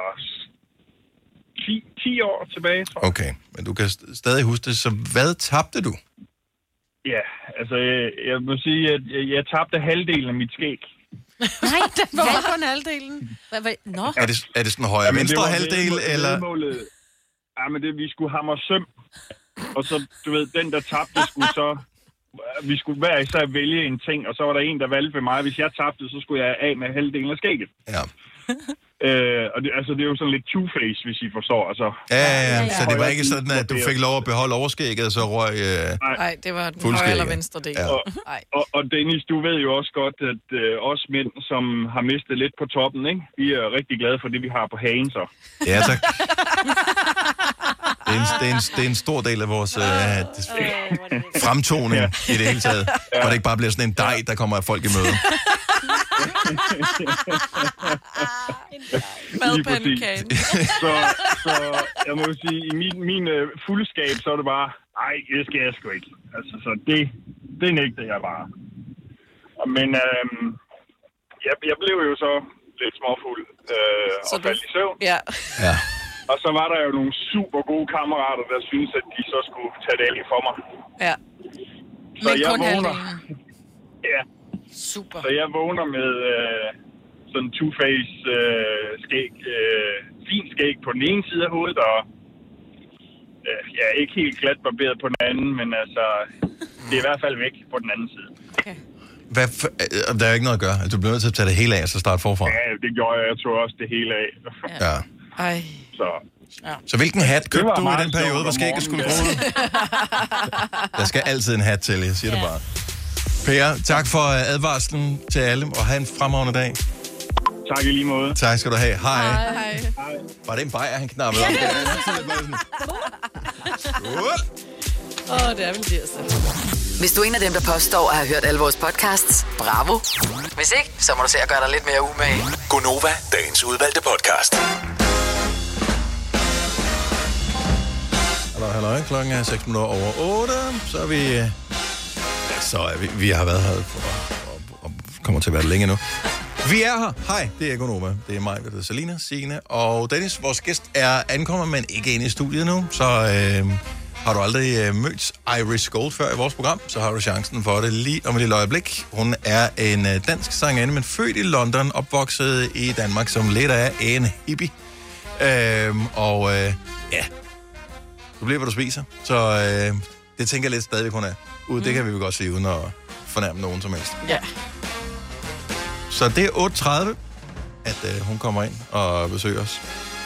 ti år tilbage, tror jeg. Okay, men du kan st- stadig huske det. Så hvad tabte du? Ja, altså, jeg, jeg må sige, at jeg, jeg tabte halvdelen af mit skæg. Nej, det var kun halvdelen. Hvad, hvad? Nå. Er det, er det sådan højre ja, venstre halvdel, det, eller? Ja, men det, vi skulle hamre søm. Og så, du ved, den der tabte skulle så... Vi skulle hver især vælge en ting, og så var der en, der valgte ved mig. Hvis jeg tabte, så skulle jeg af med halvdelen af skægget. Ja. Øh, og det, altså, det er jo sådan lidt two-face, hvis I forstår. Altså, ja, ja, ja, så det var ikke sådan, at du fik lov at beholde overskægget, og så røg øh, Nej, det var den højre eller venstre del. Ja. Og, og, og Dennis, du ved jo også godt, at øh, os mænd, som har mistet lidt på toppen, ikke? Vi er rigtig glade for det, vi har på hagen, så. Ja, tak. Det er, en, det, er en, det er en stor del af vores øh, fremtoning ja. i det hele taget. Ja. Hvor det ikke bare bliver sådan en dej, der kommer af folk i møde. Madpandekagen. så, så jeg må sige, i min, min uh, fuldskab, så er det bare, ej, det skal jeg sgu ikke. Altså, så det, det nægter jeg bare. Men øhm, jeg, jeg blev jo så lidt småfuld øh, og faldt i søvn. Ja. ja. Og så var der jo nogle super gode kammerater, der syntes, at de så skulle tage det af for mig. Ja. Så Men jeg kun vågner. halvdelen. Ja. Super. Så jeg vågner med øh, sådan two-face øh, skæg, øh, fin skæg på den ene side af hovedet, og øh, jeg er ikke helt glat barberet på den anden, men altså, det er i hvert fald væk på den anden side. Okay. Hvad for, der er jo ikke noget at gøre. Du bliver nødt til at tage det hele af, og så starte forfra. Ja, det gjorde jeg. Jeg tog også det hele af. Ja. Ej. Så. Ja. Så hvilken hat købte du i den periode, hvor skægget skulle gro ud? Der skal altid en hat til, jeg siger ja. det bare. Per, tak for advarslen til alle, og have en fremragende dag. Tak i lige måde. Tak skal du have. Hej. Hej. Hej. Var det en bajer, han knappede op? Åh, oh, det er vel det, altså. Hvis du er en af dem, der påstår at have hørt alle vores podcasts, bravo. Hvis ikke, så må du se at gøre dig lidt mere umage. Gunova, dagens udvalgte podcast. Hallo, hallo. Klokken er seks minutter over otte. Så er vi... Ja, så er vi... Vi har været her for, og, og kommer til at være det længe nu. Vi er her. Hej, det er Gunova. Det er mig, det er Selina, Signe og Dennis. Vores gæst er ankommet, men ikke inde i studiet nu. Så øh, har du aldrig øh, mødt Iris Gold før i vores program, så har du chancen for det lige om et lille øjeblik. Hun er en øh, dansk sangerinde, men født i London, opvokset i Danmark som lidt af en hippie. Øh, og øh, ja... Du bliver, hvad du spiser. Så øh, det tænker jeg lidt stadigvæk, hun er. Ude, mm. Det kan vi jo godt sige, uden at fornærme nogen som helst. Ja. Så det er otte tredive, at øh, hun kommer ind og besøger os.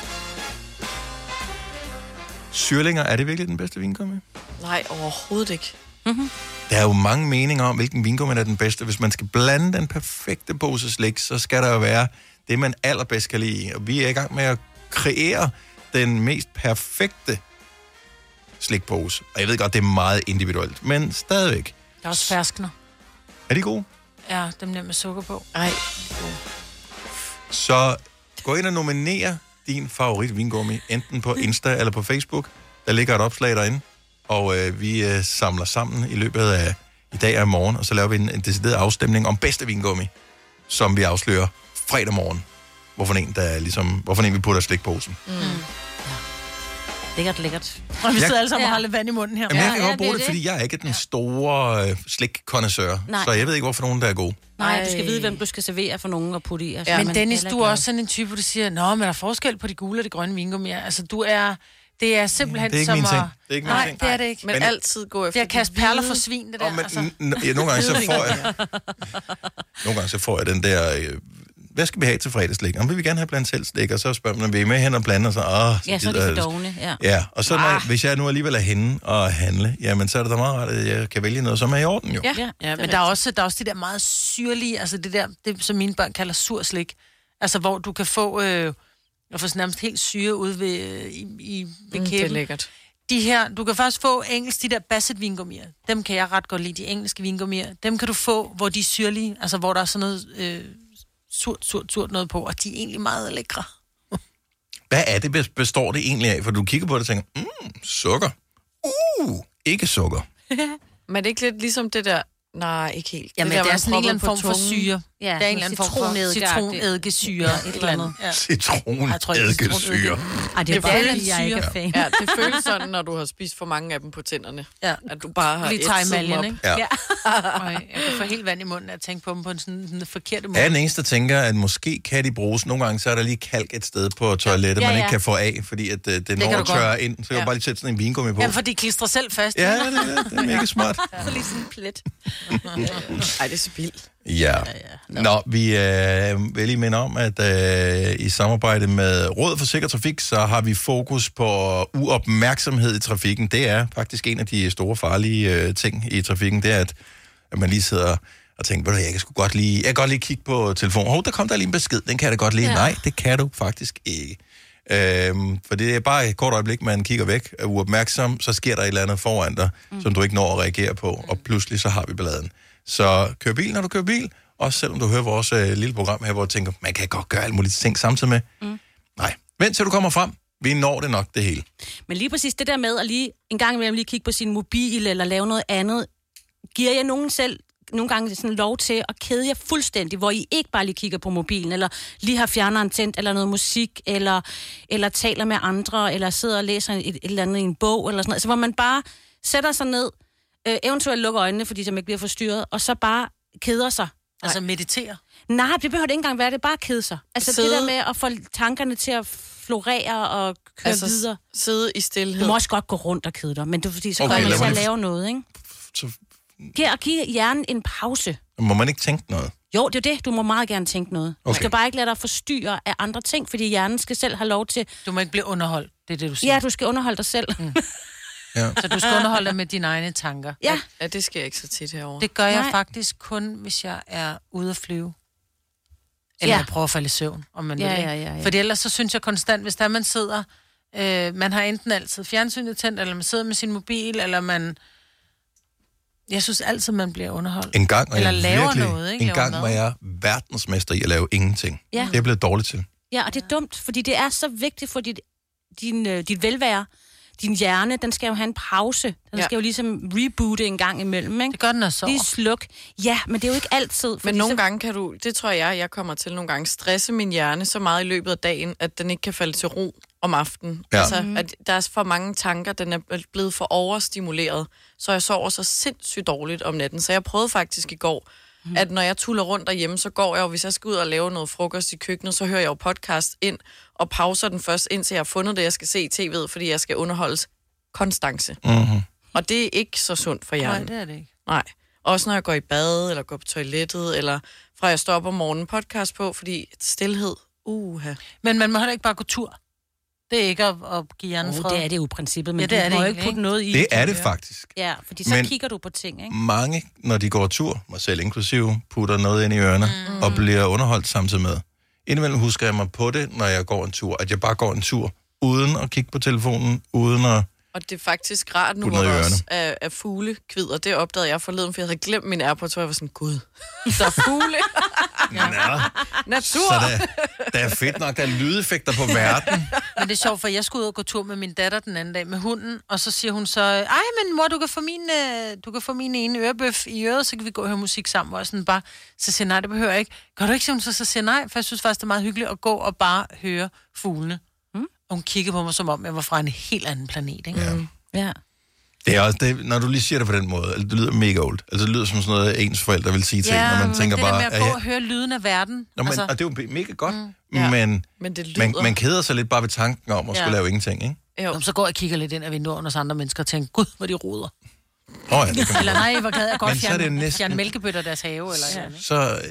Syrlinger, er det virkelig den bedste vingummi? Nej, overhovedet ikke. Mm-hmm. Der er jo mange meninger om, hvilken vingummi er den bedste. Hvis man skal blande den perfekte pose slik, så skal der jo være det, man allerbedst kan lide. Og vi er i gang med at kreere den mest perfekte slikpose. Og jeg ved godt, det er meget individuelt, men stadigvæk. Der er også ferskner. Er de gode? Ja, dem der med sukker på. Ej. Så gå ind og nominer din favorit vingummi, enten på Insta eller på Facebook. Der ligger et opslag derinde, og øh, vi øh, samler sammen i løbet af i dag og i morgen, og så laver vi en, en decideret afstemning om bedste vingummi, som vi afslører fredag morgen. Hvorfor en, der er ligesom, hvorfor en vi putter slikposen. Mm. Lækkert, lækkert. Og vi Jeg- sidder alle sammen og har lidt vand i munden her. Jamen, jeg kan ja, godt bruge det er det, det. fordi jeg er ikke den store øh, slik-connoisseur, Nej. så jeg ved ikke, hvorfor nogen der er gode. Nej, du skal vide, hvem du skal servere for nogen og putte i. Og så Ja, er men man Dennis, heller du ikke er glad. også sådan en type, hvor du siger, nå, men der er forskel på de gule og de grønne vingummier. Altså, du er... Det er simpelthen Det er ikke som min ting. at... Det er ikke min Nej, ting. det er det ikke. Men, Men- altid gå efter Det er at kaste de perler hvide. for svin, det der. Og men, altså. n- n- ja, nogle gange så får jeg, nogle gange så får jeg den der, øh, hvad skal vi have til fredagslik? Om vi vil gerne have blandt selv slik, og så spørger man, vil I med hen og blande, og så, åh, Ja, så er gider det jeg- for dogne, ja. Ja, og så når, jeg- hvis jeg nu alligevel er henne og handle, jamen så er det da meget rart, at jeg kan vælge noget, som er i orden jo. Ja, ja, ja men der er, også, der er også det der meget syrlige, altså det der, det som mine børn kalder surslik. Altså hvor du kan få, øh, jeg får sådan nærmest helt syre ud ved, øh, i, i, ved Mm, kæben. det er lækkert. De her, du kan faktisk få engelsk, de der Bassett vingummier. Dem kan jeg ret godt lide, de engelske vingummier. Dem kan du få, hvor de er syrlige, altså hvor der er sådan noget øh, surt, surt, surt noget på, og de er egentlig meget lækre. Hvad er det, bes- består det egentlig af? For du kigger på det og tænker, mm, sukker. Uh, ikke sukker. Men er det ikke lidt ligesom det der... Nej, ikke helt. Jamen, det, der, det er sådan en propper eller anden på form for tungen. syre. Ja, Der er en eller anden form for citronedike-agtigt. citronedikesyre, et eller andet. Ja. Citronedikesyre. Ej, det er Det bare, føles fordi jeg ikke er fan. Ja, det føles sådan, når du har spist for mange af dem på tænderne. Ja. At du bare har Lige ætset tager dem emaljen, op. ikke? Ja. Ja. Ej, jeg kan få helt vand i munden af at tænke på dem på en sådan, sådan forkerte måde. Jeg er den eneste, der tænker, at måske kan de bruges. Nogle gange, så er der lige kalk et sted på toilettet, Ja, man ja. ikke kan få af, fordi at, uh, det kan når du at tørre godt. ind. Så kan Ja. du bare lige sætte sådan en vingummi på. Ja, for de klistrer selv fast. Ja, det, er- det er mega smart. Så lige sådan en plet. Ej, det er spild. Ja. ja, ja. Nå, vi øh, vil lige minde om, at øh, i samarbejde med Rådet for Sikker Trafik, så har vi fokus på uopmærksomhed i trafikken. Det er faktisk en af de store farlige øh, ting i trafikken, det er, at, at man lige sidder og tænker, ved du, jeg kan sgu godt lige, jeg kan godt lige kigge på telefonen. Hov, der kom der lige en besked, den kan jeg da godt lige. Ja. Nej, det kan du faktisk ikke. Øhm, for det er bare et kort øjeblik, man kigger væk, er uopmærksom, så sker der et eller andet foran dig, mm. som du ikke når at reagere på, og pludselig så har vi balladen. Så kør bil, når du kører bil, også selvom du hører vores øh, lille program her, hvor du tænker, man kan godt gøre alle mulige ting samtidig med. Mm. Nej, vent til du kommer frem. Vi når det nok, det hele. Men lige præcis det der med at lige en gang imellem lige kigge på sin mobil eller lave noget andet, giver jeg nogen selv nogle gange sådan lov til at kede jer fuldstændig, hvor I ikke bare lige kigger på mobilen, eller lige har fjerneren tændt, eller noget musik, eller, eller taler med andre, eller sidder og læser et, et eller andet i en bog, eller sådan noget. Så hvor man bare sætter sig ned, øh, eventuelt lukker øjnene, fordi man ikke bliver forstyrret, og så bare keder sig. Altså meditere? Nej, det behøver det ikke engang være, det er bare at kede sig. Altså Sidde- det der med at få tankerne til at florere og køre Altså, altså, videre. sidde i stilhed. Du må også godt gå rundt og kede dig, men det er fordi, så Okay, okay, kommer lad man til mig at lige- lave noget, ikke? Så Giv, og giv hjernen en pause. må man ikke tænke noget. Jo, det er det. Du må meget gerne tænke noget. Du Okay. skal bare ikke lade dig forstyrre af andre ting, fordi hjernen skal selv have lov til... Du må ikke blive underholdt, det er det, du siger. Ja, du skal underholde dig selv. Mm. Ja. Så du skal underholde dig med dine egne tanker. Ja. Ja, det sker ikke så tit herovre. Det gør jeg Nej. faktisk kun, hvis jeg er ude at flyve. Eller Ja. jeg prøver at falde i søvn, om man Ja, vil. ja, ikke? ja, ja. Fordi ellers så synes jeg konstant, hvis der man sidder... Øh, man har enten altid fjernsynet tændt, eller man sidder med sin mobil, eller man... Jeg synes altid, man bliver underholdt. En gang var Eller jeg laver virkelig, noget, ikke? en Laver gang mad. var jeg verdensmester i at lave ingenting. Ja. Det er jeg blevet dårligt til. Ja, og det er dumt, fordi det er så vigtigt for dit, din, øh, dit velvære. Din hjerne, den skal jo have en pause. Den Ja. ja. skal jo ligesom reboote en gang imellem, ikke? Det gør den også. Lige sluk. Ja, men det er jo ikke altid. Men nogle gange kan du, det tror jeg, jeg kommer til nogle gange, stresse min hjerne så meget i løbet af dagen, at den ikke kan falde til ro om aftenen. Ja. Altså, at der er for mange tanker, den er blevet for overstimuleret, så jeg sover så sindssygt dårligt om natten. Så jeg prøvede faktisk i går, mm. at når jeg tuller rundt derhjemme, så går jeg jo, hvis jeg skal ud og lave noget frokost i køkkenet, så hører jeg jo podcast ind, og pauser den først, indtil jeg har fundet det, jeg skal se i tv'et, fordi jeg skal underholdes konstance. Mm-hmm. Og det er ikke så sundt for hjernen. Nej, det er det ikke. Nej. Også når jeg går i bad, eller går på toilettet, eller fra jeg står op om morgenen podcast på, fordi stilhed, uha. Men man må heller ikke bare gå tur. Det er ikke at, at give hjernen Oh, fred. det er det jo i princippet, men Ja, ja, det du er må det jo ikke, ikke putte ikke? noget i. Det er det faktisk. Ja, fordi så Men- kigger du på ting, ikke? Mange, når de går tur, mig selv inklusive, putter noget ind i ørerne mm. og bliver underholdt samtidig med. Indimellem husker jeg mig på det, når jeg går en tur, at jeg bare går en tur, uden at kigge på telefonen, uden at... Og det er faktisk rart nu, Putte hvor noget i der ørerne. også er, er fuglekvider. Det opdagede jeg forleden, for jeg havde glemt min AirPods, så jeg var sådan, gud, der er fugle. Nå, Natur. så der, der er fedt nok, der er lydeffekter på verden. Men det er sjovt, for jeg skulle ud og gå tur med min datter den anden dag med hunden, og så siger hun så, ej, men mor, du kan få min, øh, du kan få min ene ørebøf i øret, så kan vi gå og høre musik sammen. Og sådan bare, så siger jeg, nej, det behøver jeg ikke. Gør du ikke, siger hun så, så siger jeg, nej, for jeg synes faktisk, det er meget hyggeligt at gå og bare høre fuglene. Mm. Og hun kiggede på mig, som om jeg var fra en helt anden planet, ikke? Ja. Ja. Det er også det, når du lige siger det på den måde, altså, det lyder mega old. Altså, det lyder som sådan noget, ens forældre vil sige til, Ja, når man men tænker det bare... der med at er gå jeg- og høre lyden af verden. Nå, men, altså, og det er jo mega godt, mm. Ja. men, Men det man, lyder. man keder sig lidt bare ved tanken om at Ja. skulle lave ingenting, ikke? Jamen, så går jeg og kigger lidt ind af vinduerne hos andre mennesker og tænker, gud, hvor de ruder. Åh oh, ja, det kan man Eller nej, hvor gad jeg godt Men så er det fjerne, næsten- fjerne mælkebøtter i deres have, eller ja. Så, øh,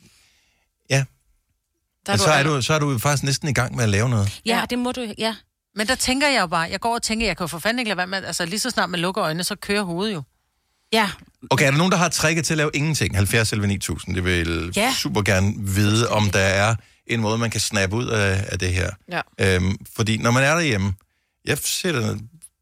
ja. Der Og så er, du, så er du faktisk næsten i gang med at lave noget. Ja, det må du, ja. Men der tænker jeg jo bare, jeg går og tænker, jeg kan jo for fanden ikke lade være med, altså lige så snart man lukker øjnene, så kører hovedet jo. Ja. Okay, er der nogen, der har tricket til at lave ingenting? halvfjerds eller ni tusind, det vil Ja. super gerne vide, om der er en måde, man kan snappe ud af, af det her. Ja. Øhm, fordi når man er derhjemme, jeg sætter,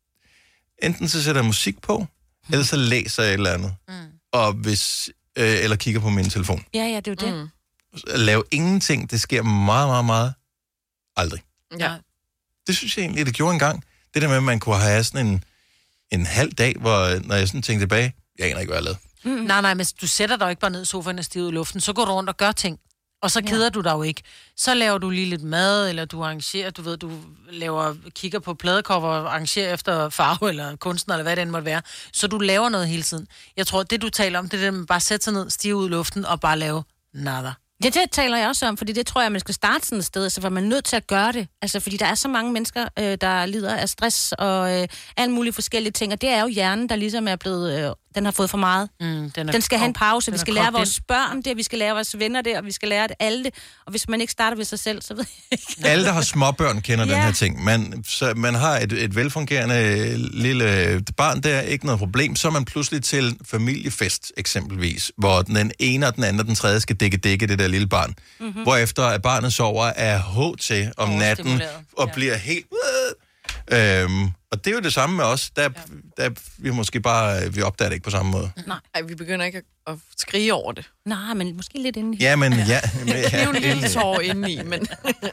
enten så sætter jeg musik på, mm. eller så læser jeg et eller andet. Mm. Og hvis, øh, eller kigger på min telefon. Ja, ja, det er jo det. Mm. At lave ingenting, det sker meget, meget, meget aldrig. Ja. Det synes jeg egentlig, det gjorde engang. Det der med, at man kunne have sådan en, en halv dag, hvor når jeg sådan tænkte tilbage, jeg aner ikke, hvad jeg lavede. Mm. Nej, nej, men du sætter dig jo ikke bare ned i sofaen og stiger ud i luften, så går du rundt og gør ting. Og så keder ja. du dig jo ikke. Så laver du lige lidt mad, eller du arrangerer, du ved, du laver, kigger på pladekopper og arrangerer efter farve eller kunstner, eller hvad det end måtte være. Så du laver noget hele tiden. Jeg tror, det du taler om, det er det, man bare sætter sig ned, stiger ud i luften og bare lave nada. Ja, det taler jeg også om, fordi det tror jeg, man skal starte sådan et sted, så var man nødt til at gøre det. Altså, fordi der er så mange mennesker, øh, der lider af stress og øh, alle mulige forskellige ting, og det er jo hjernen, der ligesom er blevet, øh, den har fået for meget. Mm, den, er den skal have en pause, den vi er skal lære kogt vores ind. børn det, vi skal lære vores venner det, og vi skal lære det alle det. Og hvis man ikke starter ved sig selv, så ved jeg ikke. Alle, der har småbørn, kender ja. Ja. den her ting. Man, så man har et, et velfungerende lille barn der, ikke noget problem. Så er man pludselig til familiefest, eksempelvis, hvor den ene og den anden og den tredje skal dække dække det der lille barn. Mm-hmm. Hvorefter at barnet sover af H til om natten og ja. bliver helt... Øhm, og det er jo det samme med os. Der, ja. der vi måske bare... Vi opdager det ikke på samme måde. Nej, Ej, vi begynder ikke at, at skrige over det. Nej, men måske lidt indeni. Ja, men ja. ja, Det er jo en lille tår indeni, men...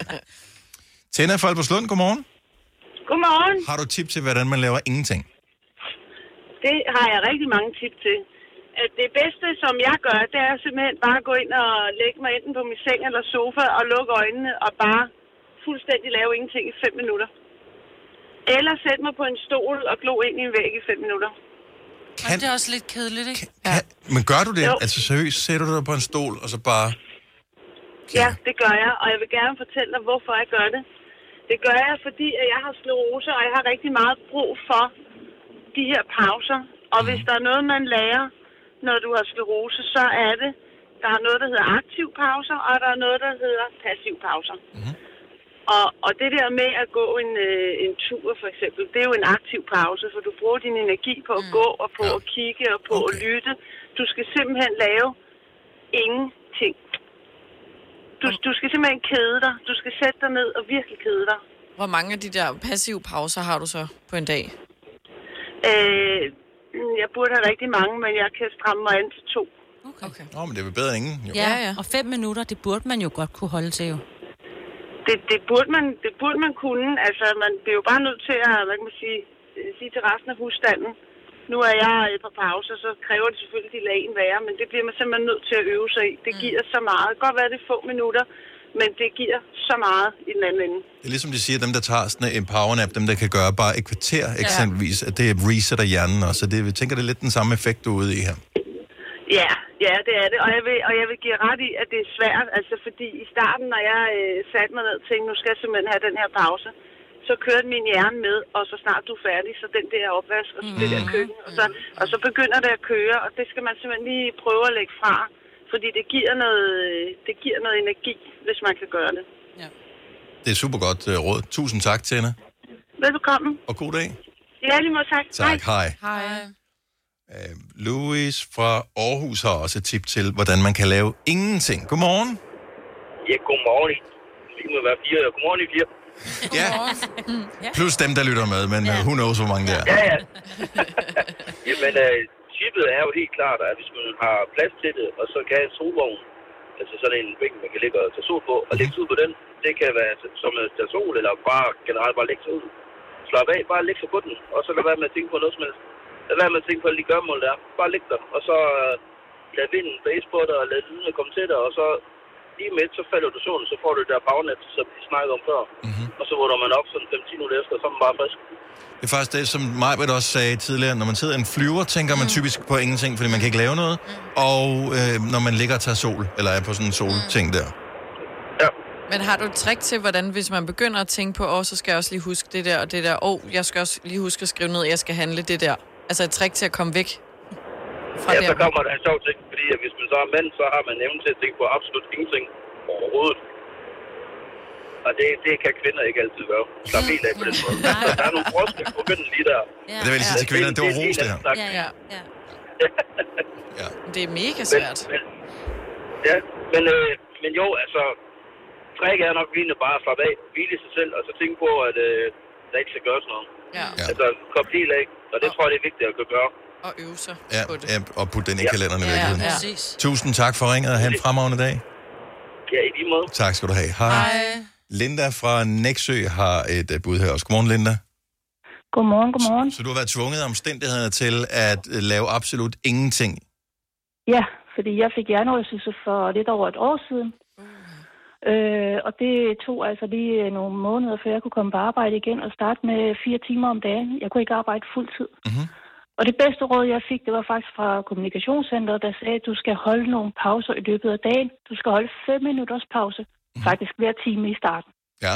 Tænder fra Albertslund, godmorgen. Godmorgen. Har du tip til, hvordan man laver ingenting? Det har jeg rigtig mange tip til. At det bedste, som jeg gør, det er simpelthen bare at gå ind og lægge mig enten på min seng eller sofa og lukke øjnene og bare fuldstændig lave ingenting i fem minutter. Eller sætte mig på en stol og glo ind i en væg i fem minutter. Kan... Det er også lidt kedeligt, ikke? Kan, men gør du det? Jo. Altså seriøst, sætter du dig på en stol, og så bare... Ja, det gør jeg, og jeg vil gerne fortælle dig, hvorfor jeg gør det. Det gør jeg, fordi at jeg har sklerose, og jeg har rigtig meget brug for de her pauser. Og hvis der er noget, man lærer, når du har sklerose, så er det, der er noget, der hedder aktiv pauser, og der er noget, der hedder passiv pauser. Mm-hmm. Og, og det der med at gå en, øh, en tur, for eksempel, det er jo en aktiv pause, for du bruger din energi på at mm. gå, og på ja. at kigge, og på okay. at lytte. Du skal simpelthen lave ingenting. Du, du skal simpelthen kede dig. Du skal sætte dig ned og virkelig kede dig. Hvor mange af de der passive pauser har du så på en dag? Øh, jeg burde have rigtig mange, men jeg kan stramme mig an til to. Okay. okay. Nå, men det er vel bedre end ingen. Jo. Ja, ja. Og fem minutter, det burde man jo godt kunne holde til jo. Det, det, burde man, det burde man kunne. Altså, man bliver jo bare nødt til at, hvad kan man sige, sige til resten af husstanden. Nu er jeg på pause, så kræver det selvfølgelig, at de lader en være, men det bliver man simpelthen nødt til at øve sig i. Det mm. giver så meget. Det kan godt være, det er få minutter, men det giver så meget i den anden ende. Det er ligesom de siger, dem der tager sådan en powernap, dem der kan gøre bare et kvarter eksempelvis, at det resetter hjernen også. Så det, jeg tænker, det er lidt den samme effekt, du er ude i her. Ja, ja, det er det. Og jeg vil, og jeg vil give ret i, at det er svært. Altså, fordi i starten, når jeg øh, satte mig ned og tænkte, nu skal jeg simpelthen have den her pause, så kørte min hjerne med, og så snart du er færdig, så den der opvask og så det der køkken. Og så, og så begynder det at køre, og det skal man simpelthen lige prøve at lægge fra. Fordi det giver noget, det giver noget energi, hvis man kan gøre det. Ja. Det er super godt uh, råd. Tusind tak, Tina. Velbekomme. Og god dag. Ja, lige måde tak. Tak, hej. Hej. Uh, Louis fra Aarhus har også et tip til, hvordan man kan lave ingenting. Godmorgen. Ja, godmorgen. Det må være fire. Godmorgen i fire. Ja. Plus dem, der lytter med, men uh, who knows, hvor mange der er. Ja, ja. Jamen, uh, tippet er jo helt klart, at hvis man har plads til det, og så kan have en solvogn, altså sådan en bænk, man kan ligge og tage sol på, og lægge sig ud på den, det kan være som at tage sol, eller bare generelt bare lægge sig ud. Slap af, bare lægge sig på den, og så lad være med at tænke på noget som helst. Lad være med at tænke på alle de gørmål, der er. Bare læg der, og så uh, lad vinden blæse på dig, og lad lydene komme til dig, og så lige med, så falder du solen, så får du det der bagnet, som vi snakkede om før. Mm-hmm. Og så vågner man op sådan fem til ti minutter efter, så er man bare frisk. Det er faktisk det, som Majbert også sagde tidligere. Når man sidder i en flyver, tænker man typisk på ingenting, fordi man kan ikke lave noget. Og øh, når man ligger og tager sol, eller er på sådan en solting der. Ja. Men har du et trick til, hvordan hvis man begynder at tænke på, åh, så skal jeg også lige huske det der og det der, åh, jeg skal også lige huske at skrive ned, jeg skal handle det der. Altså et trick til at komme væk fra ja, der. så kommer der en sjov ting, fordi at hvis man så er mand, så har man evnen til at tænke på absolut ingenting overhovedet. Og det, det kan kvinder ikke altid gøre. Slap helt af på den måde. Så der er nogle forskelle på kønnen lige der. Ja. Det vil sige til kvinderne, det var ros, det her. Ja, ja, ja. ja. Det er mega svært. Men, men, ja, men, øh, men jo, altså, træk er nok virkelig bare at slappe af, hvile i sig selv, og så tænke på, at øh, der ikke skal gøres noget. Ja. Altså, koble helt af, og det tror jeg, det er vigtigt at kunne gøre. Og øve sig ja, på det. Ja, og putte den i ja. kalenderen i ja, virkeligheden. Ja, præcis. Tusind tak for ringet, og have en fremragende dag. Ja, i lige måde. Tak skal du have. Hej. Hej. Linda fra Nexø har et uh, bud her også. Godmorgen, Linda. Godmorgen, godmorgen. Så du har været tvunget af omstændighederne til at uh, lave absolut ingenting? Ja, fordi jeg fik hjernerystelse for lidt over et år siden. Mm. Øh, og det tog altså lige nogle måneder, før jeg kunne komme på arbejde igen og starte med fire timer om dagen. Jeg kunne ikke arbejde fuld tid. Mm-hmm. Og det bedste råd, jeg fik, det var faktisk fra kommunikationscenteret, der sagde, at du skal holde nogle pauser i løbet af dagen. Du skal holde fem minutters pause. Faktisk hver time i starten. Ja.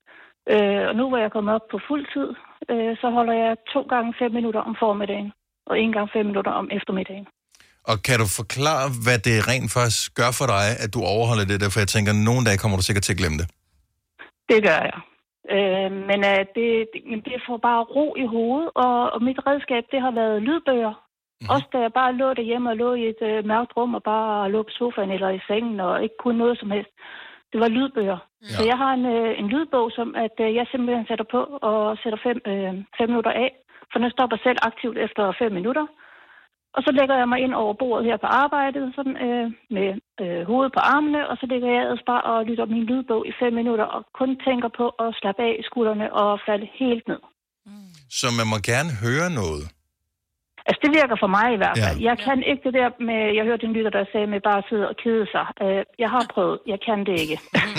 Øh, og nu hvor jeg kommet op på fuld tid, øh, så holder jeg to gange fem minutter om formiddagen, og en gang fem minutter om eftermiddagen. Og kan du forklare, hvad det rent faktisk gør for dig, at du overholder det der? For jeg tænker, at nogle dage kommer du sikkert til at glemme det. Det gør jeg. Øh, men øh, det, det, det får bare ro i hovedet, og, og mit redskab, det har været lydbøger. Mm-hmm. Også da jeg bare lå derhjemme og lå i et øh, mørkt rum, og bare lå på sofaen eller i sengen, og ikke kunne noget som helst. Det var lydbøger. Ja. Så jeg har en, øh, en lydbog, som at øh, jeg simpelthen sætter på og sætter fem, øh, fem minutter af. For den stopper selv aktivt efter fem minutter. Og så lægger jeg mig ind over bordet her på arbejdet, sådan, øh, med øh, hovedet på armene. Og så lægger jeg ellers bare og lytter min lydbog i fem minutter og kun tænker på at slappe af i skuldrene og falde helt ned. Så man må gerne høre noget? Altså, det virker for mig i hvert fald. Ja. Jeg kan ikke det der med, jeg hørte en lytter, der sagde med bare at sidde og kede sig. Uh, jeg har prøvet, jeg kan det ikke.